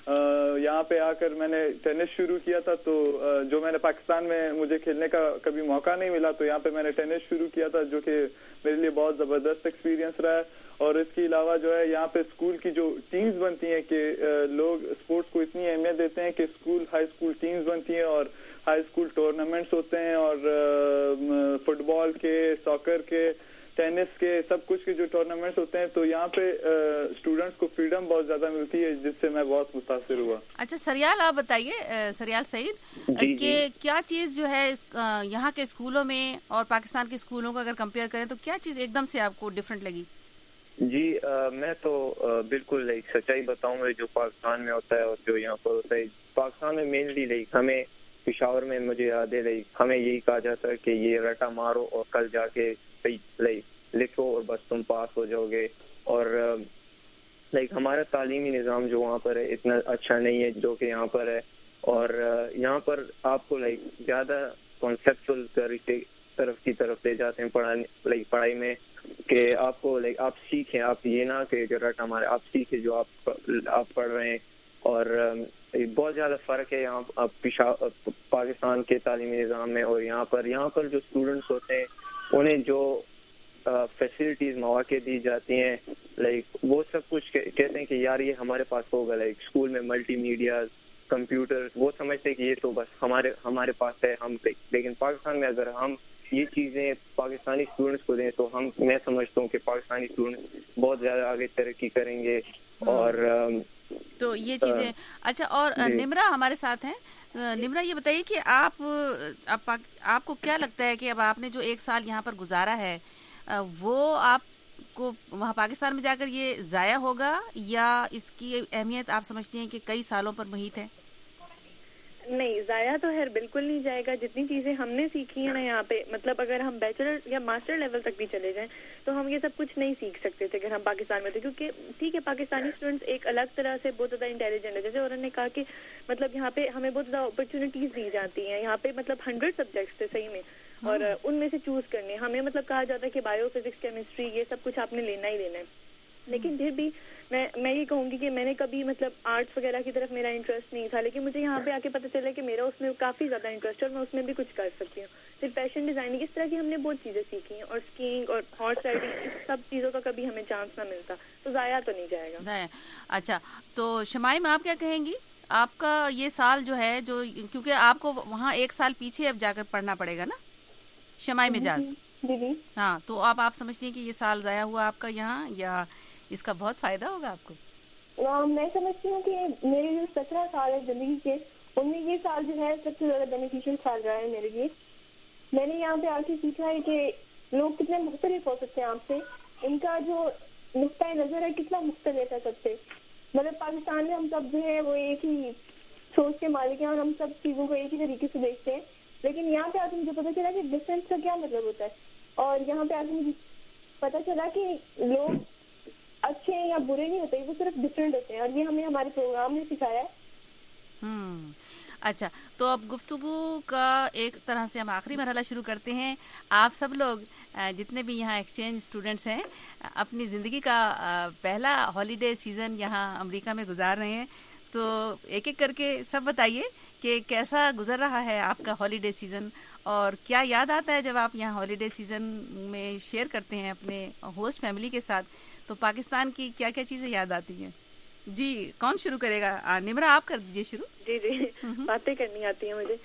یہاں پہ آ کر میں نے ٹینس شروع کیا تھا. تو جو میں نے پاکستان میں مجھے کھیلنے کا کبھی موقع نہیں ملا, تو یہاں پہ میں نے ٹینس شروع کیا تھا, جو کہ میرے لیے بہت زبردست ایکسپیرینس رہا ہے. اور اس کے علاوہ جو ہے یہاں پہ اسکول کی جو ٹیمز بنتی ہیں کہ لوگ اسپورٹس کو اتنی اہمیت دیتے ہیں کہ ہائی اسکول ٹیمز بنتی ہیں اور ہائی اسکول ٹورنامنٹس ہوتے ہیں, اور فٹ بال کے, ساکر کے, ٹینس کے, سب کچھ کے جو ٹورنامنٹس ہوتے ہیں. تو یہاں پہ اسٹوڈنٹس کو فریڈم بہت زیادہ ملتی ہے, جس سے میں بہت متاثر ہوا. اچھا سریال, آپ بتائیے سریال سعید کہ کیا چیز جو ہے یہاں کے اسکولوں میں اور پاکستان کے اسکولوں کو اگر کمپیئر کریں تو کیا چیز ایک دم سے آپ کو ڈفرینٹ لگی؟ جی میں تو بالکل سچائی بتاؤں گا, جو پاکستان میں ہوتا ہے اور جو یہاں پر ہوتا ہے. پاکستان میں مینلی ہمیں پشاور میں مجھے یاد ہے ہمیں یہی کہا جاتا ہے کہ یہ رٹا مارو اور کل جا کے لکھو اور بس تم پاس ہو جاؤ گے. اور ہمارا تعلیمی نظام جو وہاں پر ہے اتنا اچھا نہیں ہے جو کہ یہاں پر ہے. اور یہاں پر آپ کو زیادہ کانسیپچل طرف لے جاتے ہیں پڑھائی میں, کہ آپ کو آپ سیکھیں, آپ یہ نہ کہ رٹا مارے, آپ سیکھیں جو آپ پڑھ رہے ہیں. اور بہت زیادہ فرق ہے یہاں پاکستان کے تعلیمی نظام میں اور یہاں پر جو اسٹوڈنٹس ہوتے ہیں انہیں جو فیسلٹیز مواقع دی جاتی ہیں وہ سب کچھ کہتے ہیں کہ یار یہ ہمارے پاس ہوگا. اسکول میں ملٹی میڈیا, کمپیوٹر, وہ سمجھتے ہیں کہ یہ تو بس ہمارے پاس ہے. لیکن پاکستان میں اگر ہم یہ چیزیں پاکستانی اسٹوڈنٹس کو دیں تو میں سمجھتا ہوں کہ پاکستانی اسٹوڈنٹس بہت زیادہ آگے ترقی کریں گے. اور تو یہ چیزیں اچھا. اور نمرا ہمارے ساتھ ہیں. نمرا یہ بتائیے کہ آپ کو کیا لگتا ہے کہ اب آپ نے جو 1 سال یہاں پر گزارا ہے وہ آپ کو وہاں پاکستان میں جا کر یہ ضائع ہوگا, یا اس کی اہمیت آپ سمجھتی ہیں کہ کئی سالوں پر محیط ہے؟ نہیں, ضائع تو خیر بالکل نہیں جائے گا. جتنی چیزیں ہم نے سیکھی ہیں نا یہاں پہ, مطلب اگر ہم بیچلر یا ماسٹر لیول تک بھی چلے جائیں تو ہم یہ سب کچھ نہیں سیکھ سکتے تھے اگر ہم پاکستان میں تھے. کیونکہ ٹھیک ہے پاکستانی اسٹوڈنٹس ایک الگ طرح سے بہت زیادہ انٹیلیجنٹ ہے, جیسے انہوں نے کہا کہ مطلب یہاں پہ ہمیں بہت زیادہ اپرچونیٹیز دی جاتی ہیں. یہاں پہ مطلب 100 سبجیکٹس تھے صحیح میں, اور ان میں سے چوز کرنے ہمیں مطلب کہا جاتا ہے کہ بایو فزکس, کیمسٹری, یہ سب کچھ آپ نے لینا ہی لینا ہے. لیکن پھر بھی میں یہ کہوں گی کہ میں نے کبھی مطلب آرٹس وغیرہ کی طرف میرا انٹرسٹ نہیں تھا, لیکن مجھے یہاں پہ آ کے پتہ چلا کہ میرا اس میں کافی زیادہ انٹرسٹ ہے اور میں اس میں بھی کچھ کر سکتی ہوں. پھر فیشن ڈیزائننگ, اس طرح کی ہم نے بہت چیزیں سیکھی ہیں, اور اسکیئنگ اور ہارس رائڈنگ, اس سب چیزوں کا کبھی ہمیں چانس نہ ملتا, تو ضائع تو نہیں جائے گا. اچھا تو شمائم آپ کیا کہیں گی؟ آپ کا یہ سال جو ہے کیونکہ آپ کو وہاں 1 سال پیچھے اب جا کر پڑھنا پڑے گا نا شمائم اعجاز. ہاں, تو آپ سمجھتی ہیں کہ یہ سال ضائع ہوا آپ کا یہاں, یا اس کا بہت فائدہ ہوگا آپ کو؟ میں سمجھتی ہوں کہ میرے جو 17 سال ہے زندگی کے, ان میں یہ سال جو ہے سب سے زیادہ بینیفیشل سال رہا ہے میرے لیے. میں نے یہاں پہ آ کے سیکھا ہے کہ لوگ کتنے مختلف ہو سکتے ہیں آپ سے, ان کا جو نقطۂ نظر ہے کتنا مختلف ہے سب سے. مطلب پاکستان میں ہم سب جو ہے وہ ایک ہی سوچ کے مالک ہیں اور ہم سب چیزوں کو ایک ہی طریقے سے دیکھتے ہیں, لیکن یہاں پہ آ کے مجھے پتا چلا کہ ڈفرینس کا کیا مطلب ہوتا ہے. اور یہاں پہ آ کے مجھے پتا چلا کہ لوگ اچھے یا برے نہیں ہوتے, وہ صرف ڈفرینٹ ہوتے ہیں, اور یہ ہمیں ہمارے پروگرام نے سکھایا ہے. اچھا, تو اب گفتگو کا ایک طرح سے ہم آخری مرحلہ شروع کرتے ہیں. آپ سب لوگ جتنے بھی یہاں ایکسچینج اسٹوڈنٹس ہیں اپنی زندگی کا پہلا ہالیڈے سیزن یہاں امریکہ میں گزار رہے ہیں, تو ایک ایک کر کے سب بتائیے کہ کیسا گزر رہا ہے آپ کا ہالیڈے سیزن, اور کیا یاد آتا ہے جب آپ یہاں ہالیڈے سیزن میں شیئر کرتے ہیں اپنے ہوسٹ فیملی کے ساتھ, تو پاکستان کی کیا کیا چیزیں یاد آتی ہیں؟ جی کون شروع کرے گا؟ نمرا آپ کر دیجیے شروع. جی باتیں کرنی آتی ہیں مجھے.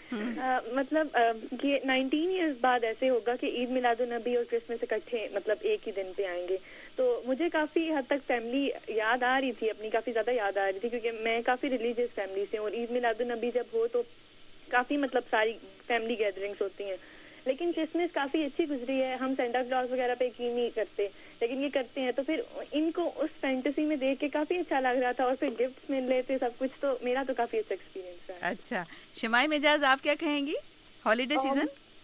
مطلب یہ 19 ایئرز بعد ایسے ہوگا کہ عید میلاد النبی اور کرسمس اکٹھے مطلب ایک ہی دن پہ آئیں گے, تو مجھے کافی حد تک فیملی یاد آ رہی تھی, اپنی کافی زیادہ یاد آ رہی تھی, کیونکہ میں کافی ریلیجیس فیملی سے ہوں, اور عید میلاد النبی جب ہو تو کافی مطلب ساری فیملی گیدرنگس ہوتی ہیں. لیکن کرسمس کافی اچھی گزری ہے. ہم سینٹا کلاس وغیرہ پہ یقین نہیں کرتے, لیکن یہ کرتے ہیں, تو پھر ان کو اس فینٹیسی میں دیکھ کے کافی اچھا لگ رہا تھا, اور پھر گفٹ مل رہے تھے سب کچھ, تو میرا تو کافی اچھا ایکسپیرینس رہا. اچھا, شمائم اعجاز آپ کیا کہیں گی ہالیڈے سیزن؟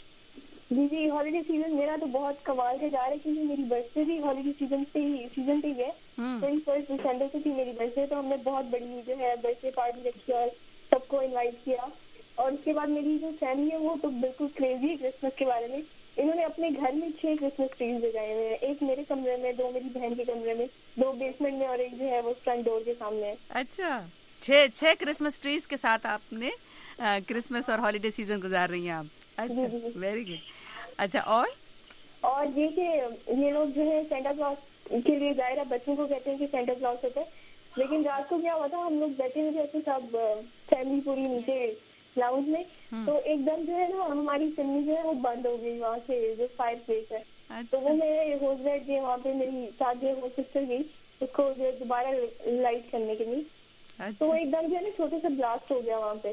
جی ہالیڈے سیزن میرا تو بہت کمال کے جا رہا ہے, کیونکہ میری برتھ ڈے بھی ہالیڈے سیزن پہ ہی ہے. 21 دسمبر سے تھی میری برتھ ڈے, تو ہم نے بہت بڑی جو ہے برتھ ڈے پارٹی رکھی اور سب کو انوائٹ کیا. اور اس کے بعد میری جو فیملی ہے وہ تو بالکل کریزی ہے کرسمس کے بارے میں. انہوں نے اپنے گھر میں 6 کرسمس ٹریز لگائے ہوئے ہیں, ایک میرے کمرے میں, 2 میری بہن کے کمرے میں, 2 بیسمنٹ میں, اور ایک جو ہے وہ فرنٹ ڈور کے سامنے ہے. اچھا, छह क्रिसमस ट्रीज के साथ आपने क्रिसमस और हॉलीडे सीजन गुजार रही हैं आप. अच्छा, वेरी गुड. अच्छा, और ये कि ये लोग जो है सेंटा क्लॉज के लिए जाहिर है बच्चों को कहते हैं कि सेंटा क्लॉज होता है, लेकिन रात को क्या हुआ था, हम लोग बैठे हुए थे सब फैमिली पूरी नीचे लाउंज में, तो एकदम जो है ना हमारी चिमनी जो है वो बंद हो गई वहाँ से, जो फायर प्लेस है. तो वो मेरे होस्ट डैड जी वहाँ पे मेरी साथ जो वो सिस्टर गई उसको दोबारा लाइट करने के लिए. तो वो एकदम जो है ना छोटे से ब्लास्ट हो गया वहाँ पे.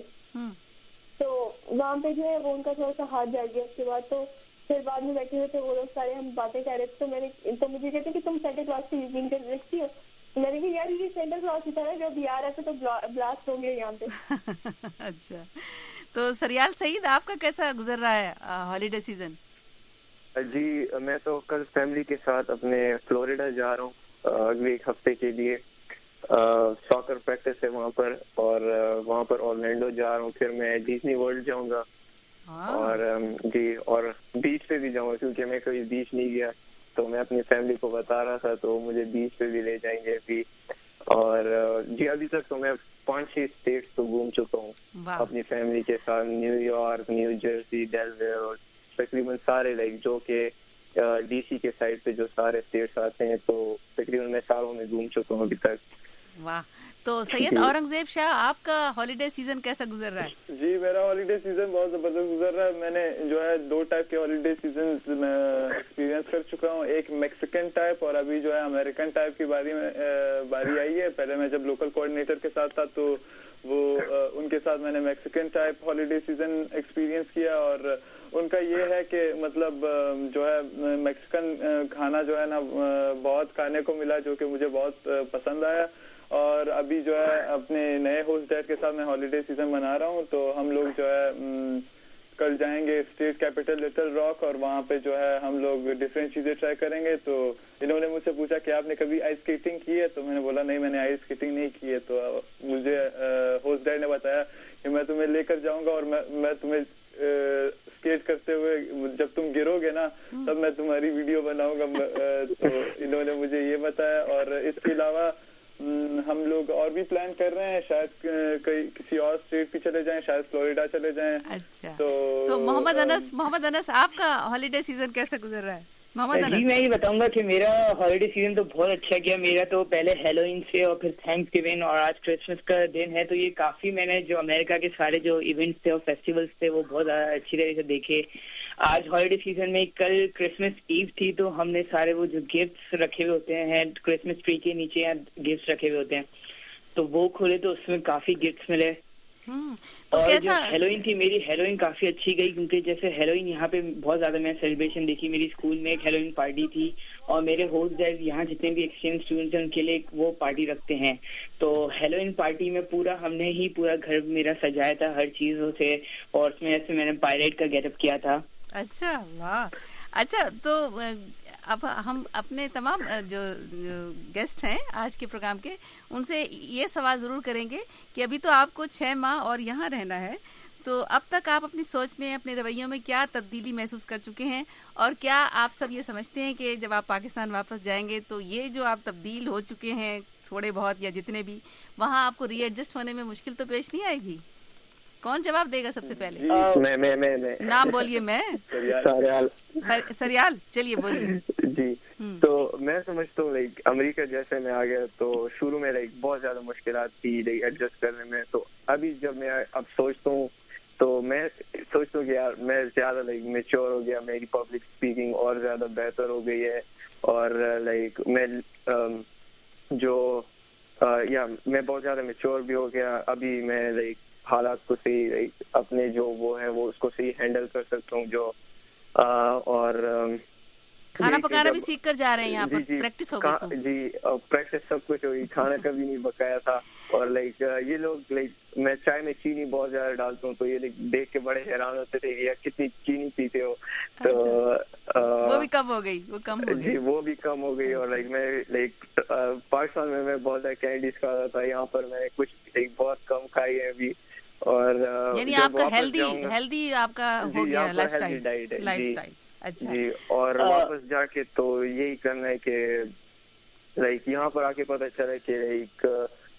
तो वहाँ पे जो है वो उनका थोड़ा सा हाथ जल गया. उसके बाद तो फिर बाद में बैठे हुए थे वो लोग सारे, हम बातें कर रहे थे. तो मुझे कहते कि तुम सेंटा क्लॉज की यकीन कर रखती हो. मैंने कहा यार ये सेंटा क्लॉज की तरह जब आ रहा था तो ब्लास्ट हो गया यहाँ पे. अच्छा, तो सरियाल सईद आपका कैसा गुजर रहा है हॉलीडे सीजन? जी, मैं तो कल फैमिली के साथ अपने फ्लोरिडा जा रहा हूँ अगले एक हफ्ते के लिए. सॉकर प्रैक्टिस है वहाँ पर, और वहाँ पर ऑरलैंडो जा रहा हूँ. फिर मैं डिज्नी वर्ल्ड जाऊँगा, और जी, और बीच पे भी जाऊँगा क्योंकि मैं कभी बीच नहीं गया. तो मैं अपनी फैमिली को बता रहा था तो मुझे बीच पे भी ले जाएंगे अभी. और जी, अभी तक तो मैं 5-6 स्टेट्स तो घूम चुका हूँ अपनी फैमिली के साथ. न्यूयॉर्क, न्यू जर्सी, डेलवेयर, और तकरीबन सारे लाइक जो कि डीसी के साइड पे जो सारे स्टेट्स आते हैं, तो तकरीबन मैं सारों में घूम चुका हूँ अभी तक. वाह. तो सैयद औरंगजेब शाह, आपका हॉलीडे सीजन कैसा गुजर रहा है? जी, मेरा हॉलीडे सीजन बहुत जबरदस्त गुजर रहा है. मैंने जो है 2 टाइप के हॉलीडे सीजन एक्सपीरियंस कर चुका हूँ. एक मैक्सिकन टाइप और अभी जो है अमेरिकन टाइप की बारी आई है. पहले मैं जब लोकल कोऑर्डिनेटर के साथ था तो वो उनके साथ मैंने Mexican type holiday season experience किया. और उनका ये है कि मतलब जो है मैक्सिकन खाना जो है ना बहुत खाने को मिला जो कि मुझे बहुत पसंद आया. और अभी जो है अपने नए होस्ट डैड के साथ मैं हॉलीडे सीजन मना रहा हूँ. तो हम लोग जो है कल जाएंगे स्टेट कैपिटल लिटिल रॉक, और वहाँ पे जो है हम लोग डिफरेंट चीजें ट्राई करेंगे. तो इन्होंने मुझसे पूछा कि आपने कभी आइस स्केटिंग की है, तो मैंने बोला नहीं, मैंने आइस स्केटिंग नहीं की है. तो मुझे होस्ट डैड ने बताया कि मैं तुम्हें लेकर जाऊंगा और मैं तुम्हें स्केट करते हुए जब तुम गिरोगे ना तब मैं तुम्हारी वीडियो बनाऊंगा. तो इन्होंने मुझे ये बताया. और इसके अलावा हम लोग और भी प्लान कर रहे हैं, शायद किसी और स्टेट भी चले जाएं, शायद फ्लोरिडा चले जाएं. अच्छा, तो मोहम्मद अनस आपका हॉलीडे सीजन कैसे गुजर रहा है? जी, मैं ये बताऊंगा कि मेरा हॉलीडे सीजन तो बहुत अच्छा गया. मेरा तो पहले हैलोवीन से और फिर थैंक्सगिविंग और आज क्रिसमस का दिन है, तो ये काफी मैंने जो अमेरिका के सारे जो इवेंट्स थे और फेस्टिवल्स थे वो बहुत अच्छी तरह से देखे. आज हॉलीडे सीजन में कल क्रिसमस ईव थी, तो हमने सारे वो जो गिफ्ट्स रखे हुए होते हैं क्रिसमस ट्री के नीचे या गिफ्ट्स रखे हुए होते हैं, तो वो खोले तो उसमें काफी गिफ्ट्स मिले. तो और कैसा जो हेलोवीन थी, मेरी हेलोवीन काफी अच्छी गई क्योंकि जैसे हेलोवीन यहाँ पे बहुत ज्यादा मैं सेलिब्रेशन देखी. मेरी स्कूल में एक हेलोवीन पार्टी थी और मेरे होस्ट डैड यहाँ जितने भी एक्सचेंज स्टूडेंट्स हैं उनके लिए वो पार्टी रखते हैं. तो हेलोवीन पार्टी में हमने ही पूरा घर मेरा सजाया था हर चीजों से, और उसमें ऐसे मैंने पायरेट का गेटअप किया था. अच्छा, वाह. अच्छा, तो अब हम अपने तमाम जो गेस्ट हैं आज के प्रोग्राम के, उनसे ये सवाल ज़रूर करेंगे कि अभी तो आपको 6 माह और यहाँ रहना है, तो अब तक आप अपनी सोच में, अपने रवैयों में क्या तब्दीली महसूस कर चुके हैं, और क्या आप सब ये समझते हैं कि जब आप पाकिस्तान वापस जाएंगे तो ये जो आप तब्दील हो चुके हैं थोड़े बहुत या जितने भी, वहाँ आपको रीएडजस्ट होने में मुश्किल तो पेश नहीं आएगी? कौन जवाब देगा सबसे पहले? मैं नाम बोलिए. मैं सरियाल, चलिए बोलिए. जी, तो मैं समझता हूँ लाइक अमेरिका जैसे मैं आ गया तो शुरू में लाइक बहुत ज्यादा मुश्किलात थी लाइक एडजस्ट करने में. तो अभी जब मैं अब सोचता हूँ तो मैं सोचता हूँ कि यार मैं ज्यादा लाइक मैच्योर हो गया, मेरी पब्लिक स्पीकिंग और ज्यादा बेहतर हो गई है, और लाइक मैं मैं बहुत ज्यादा मैच्योर भी हो गया. अभी मैं लाइक हालात को सही अपने जो वो है वो उसको सही हैंडल कर सकता हूँ. जो और खाना पकाना भी सीख कर जा रहे हैं यहाँ पर, प्रैक्टिस हो गई. जी, प्रैक्टिस सब कुछ हुई. खाना कभी नहीं पकाया था. और लाइक ये लोग लाइक मैं चाय में चीनी बहुत ज्यादा डालता हूँ तो ये देख के बड़े हैरान होते थे कि यार कितनी चीनी पीते हो. तो वो भी कम हो गई. जी, वो भी कम हो गई. और लाइक मैं लाइक पाकिस्तान में मैं बहुत सारे कैंडीज खाता था, यहाँ पर मैंने कुछ बहुत कम खाई है अभी. और यानी आपका हेल्दी आपका हो गया लाइफस्टाइल. अच्छा जी, और वापस जाके तो यही करना है कि लाइक यहाँ पर आके पता चला कि लाइक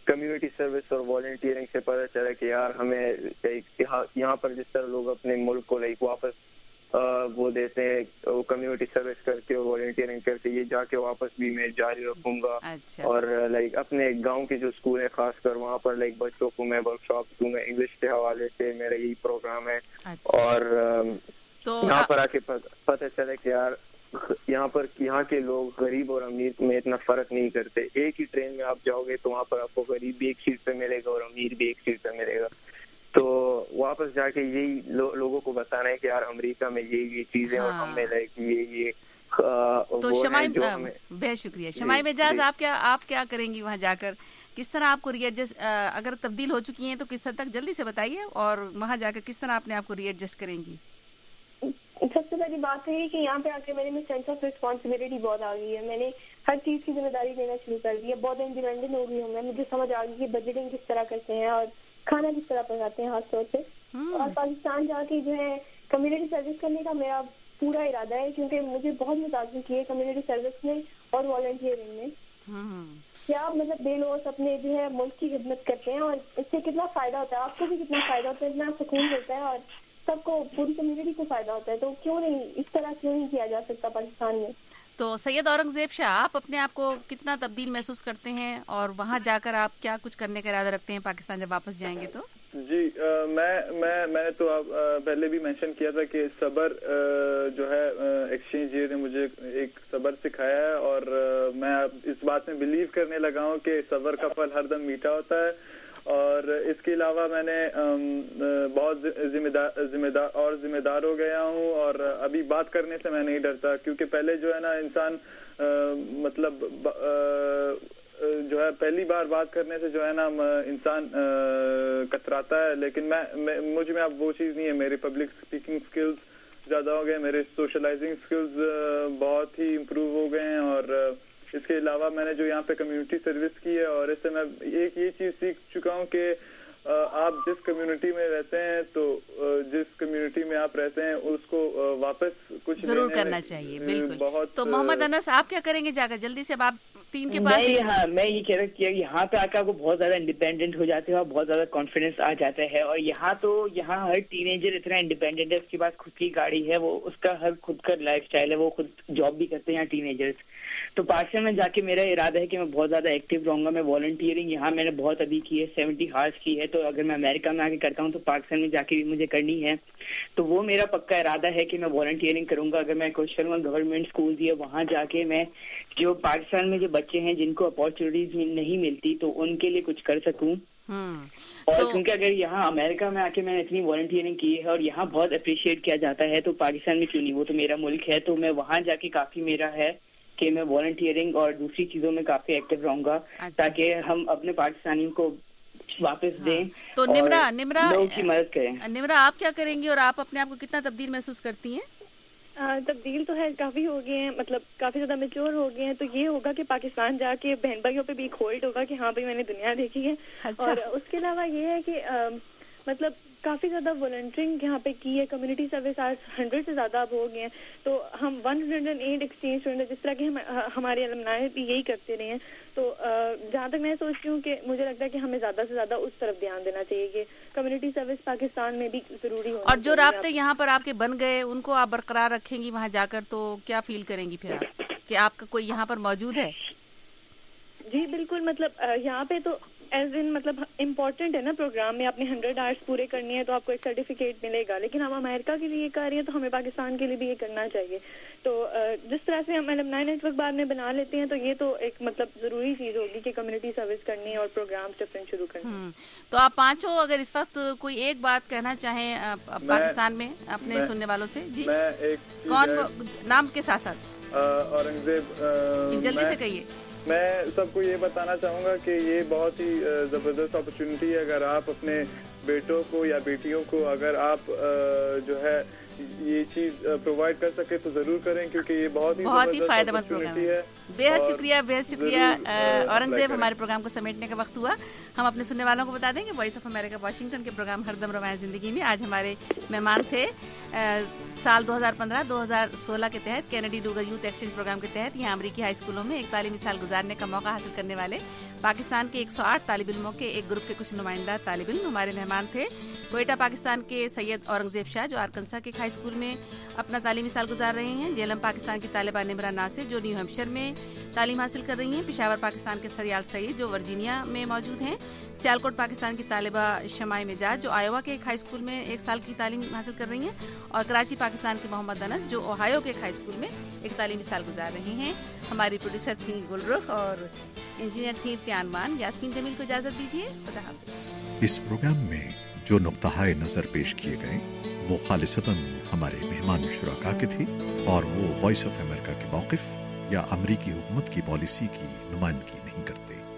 کمیونٹی سروس اور والنٹیئرنگ سے پتہ چلا کہ یار ہمیں یہاں پر جس طرح لوگ اپنے ملک کو واپس وہ دیتے ہیں وہ کمیونٹی سروس کر کے اور والنٹیئرنگ کر کے یہ جا کے واپس بھی میں جاری رکھوں گا. اور اپنے گاؤں کے جو اسکول ہیں خاص کر وہاں پر بچوں کو میں ورک شاپ دوں گا انگلش کے حوالے سے. میرا یہی پروگرام ہے. اور یہاں پر آ کے پتہ چلا کہ یار یہاں کے لوگ غریب اور امیر میں اتنا فرق نہیں کرتے. ایک ہی ٹرین میں آپ جاؤ گے تو وہاں پر آپ کو غریب بھی ایک سیٹ پہ ملے گا اور امیر بھی ایک سیٹ پہ ملے گا. تو واپس جا کے یہی لوگوں کو بتانا ہے کہ یار امریکہ میں یہ چیزیں اور ہم میں یہ تو شمائی بہت شکریہ. شمائی مجاز آپ کیا کریں گی وہاں جا کر؟ کس طرح آپ کو ری ایڈجسٹ اگر تبدیل ہو چکی ہیں تو کس حد تک جلدی سے بتائیے, اور وہاں جا کر کس طرح اپنے آپ کو ری ایڈجسٹ کریں گی؟ سب سے پہلی بات ہے کہ یہاں پہ آ کے میرے میں سینس آف ریسپانسبلٹی بہت آ گئی ہے. میں نے ہر چیز کی ذمہ داری لینا شروع کر دی ہے. بہت انڈیپینڈنٹ ہو گئی ہوں میں. مجھے سمجھ آ گئی کہ بجٹنگ کس طرح کرتے ہیں اور کھانا کس طرح پکاتے ہیں خاص طور سے. اور پاکستان جا کے جو ہے کمیونٹی سروس کرنے کا میرا پورا ارادہ ہے, کیونکہ مجھے بہت متاثر کی ہے کمیونٹی سروس میں اور والنٹیئرنگ میں. کیا آپ بے لوس اپنے جو ہے ملک کی خدمت کرتے ہیں اور اس سے کتنا فائدہ ہوتا ہے, آپ کو بھی کتنا فائدہ ہوتا ہے, اتنا سکون ملتا ہے اور سب کو پوری کمیونٹی کو فائدہ ہوتا ہے. تو کیوں نہیں اس طرح کیوں نہیں کیا جا سکتا پاکستان میں؟ تو سید اورنگزیب شاہ, آپ اپنے آپ کو کتنا تبدیل محسوس کرتے ہیں اور وہاں جا کر آپ کیا کچھ کرنے کا ارادہ رکھتے ہیں پاکستان جب واپس جائیں گے تو؟ جی میں نے تو پہلے بھی مینشن کیا تھا کہ صبر جو ہے ایکسچینج ایئر نے مجھے ایک صبر سکھایا ہے, اور میں اس بات میں بلیو کرنے لگا ہوں کہ صبر کا پھل ہر دم میٹھا ہوتا ہے. اور اس کے علاوہ میں نے بہت ذمہ دار ہو گیا ہوں, اور ابھی بات کرنے سے میں نہیں ڈرتا, کیونکہ پہلے جو ہے نا انسان جو ہے پہلی بار بات کرنے سے جو ہے نا انسان کتراتا ہے. لیکن مجھ میں اب وہ چیز نہیں ہے. میری پبلک اسپیکنگ اسکلز زیادہ ہو گئے, میرے سوشلائزنگ اسکلز بہت ہی امپروو ہو گئے ہیں. اور اس کے علاوہ میں نے جو یہاں پہ کمیونٹی سروس کی ہے, اور اس سے میں ایک یہ چیز سیکھ چکا ہوں کہ آپ جس کمیونٹی میں رہتے ہیں تو جس کمیونٹی میں آپ رہتے ہیں اس کو واپس کچھ ضرور کرنا چاہیے. بالکل. تو محمد انس, آپ کیا کریں گے جا کر جلدی سے؟ آپ تین کے پاس. میں یہ کہہ رہا کہ یہاں پہ آ کے آپ کو بہت زیادہ انڈیپینڈنٹ ہو جاتے ہیں اور بہت زیادہ کانفیڈینس آ جاتا ہے. اور یہاں ہر ٹین ایجر اتنا انڈیپینڈنٹ ہے, اس کے پاس خود کی گاڑی ہے, وہ اس کا ہر خود کا لائف اسٹائل ہے, وہ خود جاب بھی کرتے ہیں یہاں ٹین ایجرس. تو پاکستان میں جا کے میرا ارادہ ہے کہ میں بہت زیادہ ایکٹیو رہوں گا. میں والنٹیئرنگ یہاں میں نے بہت ابھی کی ہے, 70 ہارس کی ہے. تو اگر میں امریکہ میں آ کے کرتا ہوں تو پاکستان میں جا کے بھی مجھے کرنی ہے. تو وہ میرا پکا ارادہ ہے کہ میں والنٹیئرنگ کروں گا. اگر میں کوشش کروں گا گورنمنٹ اسکول ہے وہاں جا کے میں جو پاکستان میں جو بچے ہیں جن کو اپارچونیٹیز نہیں ملتی تو ان کے لیے کچھ کر سکوں. اور کیونکہ اگر یہاں امریکہ میں آ کے میں نے اتنی والنٹیئرنگ کی ہے اور یہاں بہت اپریشیٹ کیا جاتا ہے, تو پاکستان میں کیوں نہیں, وہ تو میرا ملک ہے. تو میں وہاں جا کے کافی میرا ہے کہ میں والنٹیئرنگ اور دوسری چیزوں میں کافی ایکٹیو رہوں گا تاکہ ہم اپنے پاکستانیوں کو واپس دیں. تو نمرا لوگوں کی مدد کریں. نمرا, آپ کیا کریں گی اور آپ اپنے آپ کو کتنا تبدیل محسوس کرتی ہیں؟ تبدیل تو ہے, کافی ہو گئے ہیں, کافی زیادہ میچور ہو گئے ہیں. تو یہ ہوگا کہ پاکستان جا کے بہن بھائیوں پہ بھی ایک ہولڈ ہوگا کہ ہاں بھائی میں نے دنیا دیکھی ہے. اور اس کے علاوہ یہ ہے کہ کافی زیادہ والنٹرنگ یہاں پہ کی ہے. کمیونٹی سروس آج 100 سے زیادہ اب ہو گئے ہیں. تو ہم 108 ایکسچینج اسٹوڈنٹ, جس طرح کہ ہمارے المنائے بھی یہی کرتے رہے ہیں. تو جہاں تک میں سوچتی ہوں کہ مجھے لگتا ہے کہ ہمیں زیادہ سے زیادہ اس طرف دھیان دینا چاہیے کہ کمیونٹی سروس پاکستان میں بھی ضروری ہو. اور جو رابطے یہاں پر آپ کے بن گئے ان کو آپ برقرار رکھیں گی وہاں جا کر, تو کیا فیل کریں گی پھر آپ کہ آپ کا کوئی یہاں پر موجود ہے؟ جی بالکل, یہاں پہ تو ایز ان امپورٹنٹ ہے نا پروگرام میں, آپ نے 100 آورس پورے کرنی ہے تو آپ کو ایک سرٹیفکیٹ ملے گا. لیکن ہم امریکہ کے لیے یہ کر رہے ہیں تو ہمیں پاکستان کے لیے بھی یہ کرنا چاہیے. تو جس طرح سے ہم المنائی نیٹ ورک بعد میں بنا لیتے ہیں تو یہ تو ایک ضروری چیز ہوگی کہ کمیونٹی سروس کرنی اور پروگرام ڈفرینٹ شروع کرنے. تو آپ پانچوں اگر اس وقت کوئی ایک بات کہنا چاہیں پاکستان میں اپنے سننے والوں سے. جی کون, نام کے ساتھ ساتھ اورنگزیب, جلدی سے کہیے. میں سب کو یہ بتانا چاہوں گا کہ یہ بہت ہی زبردست اپرچونٹی ہے. اگر آپ اپنے بیٹوں کو یا بیٹیوں کو اگر آپ جو ہے یہ چیز پرووائڈ کر سکے تو ضرور کریں, کیونکہ یہ بہت ہی فائدہ مند پروگرام ہے. بہت شکریہ اورنگزیب. ہمارے پروگرام کو سمیٹنے کا وقت ہوا. ہم اپنے سننے والوں کو بتا دیں کہ وائس آف امریکہ واشنگٹن کے پروگرام ہر دم رواں زندگی میں آج ہمارے مہمان تھے سال 2015-2016 کے تحت Kennedy Lugar youth exchange programme کے تحت یہاں امریکی ہائی اسکولوں میں ایک تعلیمی سال گزارنے کا موقع حاصل کرنے والے پاکستان کے 108 طالب علموں کے ایک گروپ کے کچھ نمائندہ طالب علم ہمارے مہمان تھے۔ کوئٹہ پاکستان کے سید اورنگزیب شاہ جو آرکنسا کے ہائی اسکول میں اپنا تعلیمی سال گزار رہے ہیں، جیلم پاکستان کی طالبہ نمرہ ناصر جو نیو ہیمپشائر میں تعلیم حاصل کر رہی ہیں، پشاور پاکستان کے سریال سعید جو ورجینیا میں موجود ہیں، سیالکوٹ پاکستان کی طالبہ شمع مجاز جو آئیوا کے ایک ہائی اسکول میں 1 سال کی تعلیم حاصل کر رہی ہیں، اور کراچی پاکستان کے محمد انس جو اوہایو کے ایک ہائی اسکول میں ایک تعلیمی سال گزار رہے ہیں۔ ہماری پروڈیوسر تھیں گلرخ اور انجینئر تھیں تیانمان۔ یاسمین جمیل کو اجازت دیجیے، خدا حافظ۔ اس پروگرام میں جو نقطۂ نظر پیش کیے گئے وہ خالصتاً ہمارے مہمان شرکاء کے تھے اور وہ وائس آف امریکہ کے موقف یا امریکی حکومت کی پالیسی کی نمائندگی نہیں کرتے۔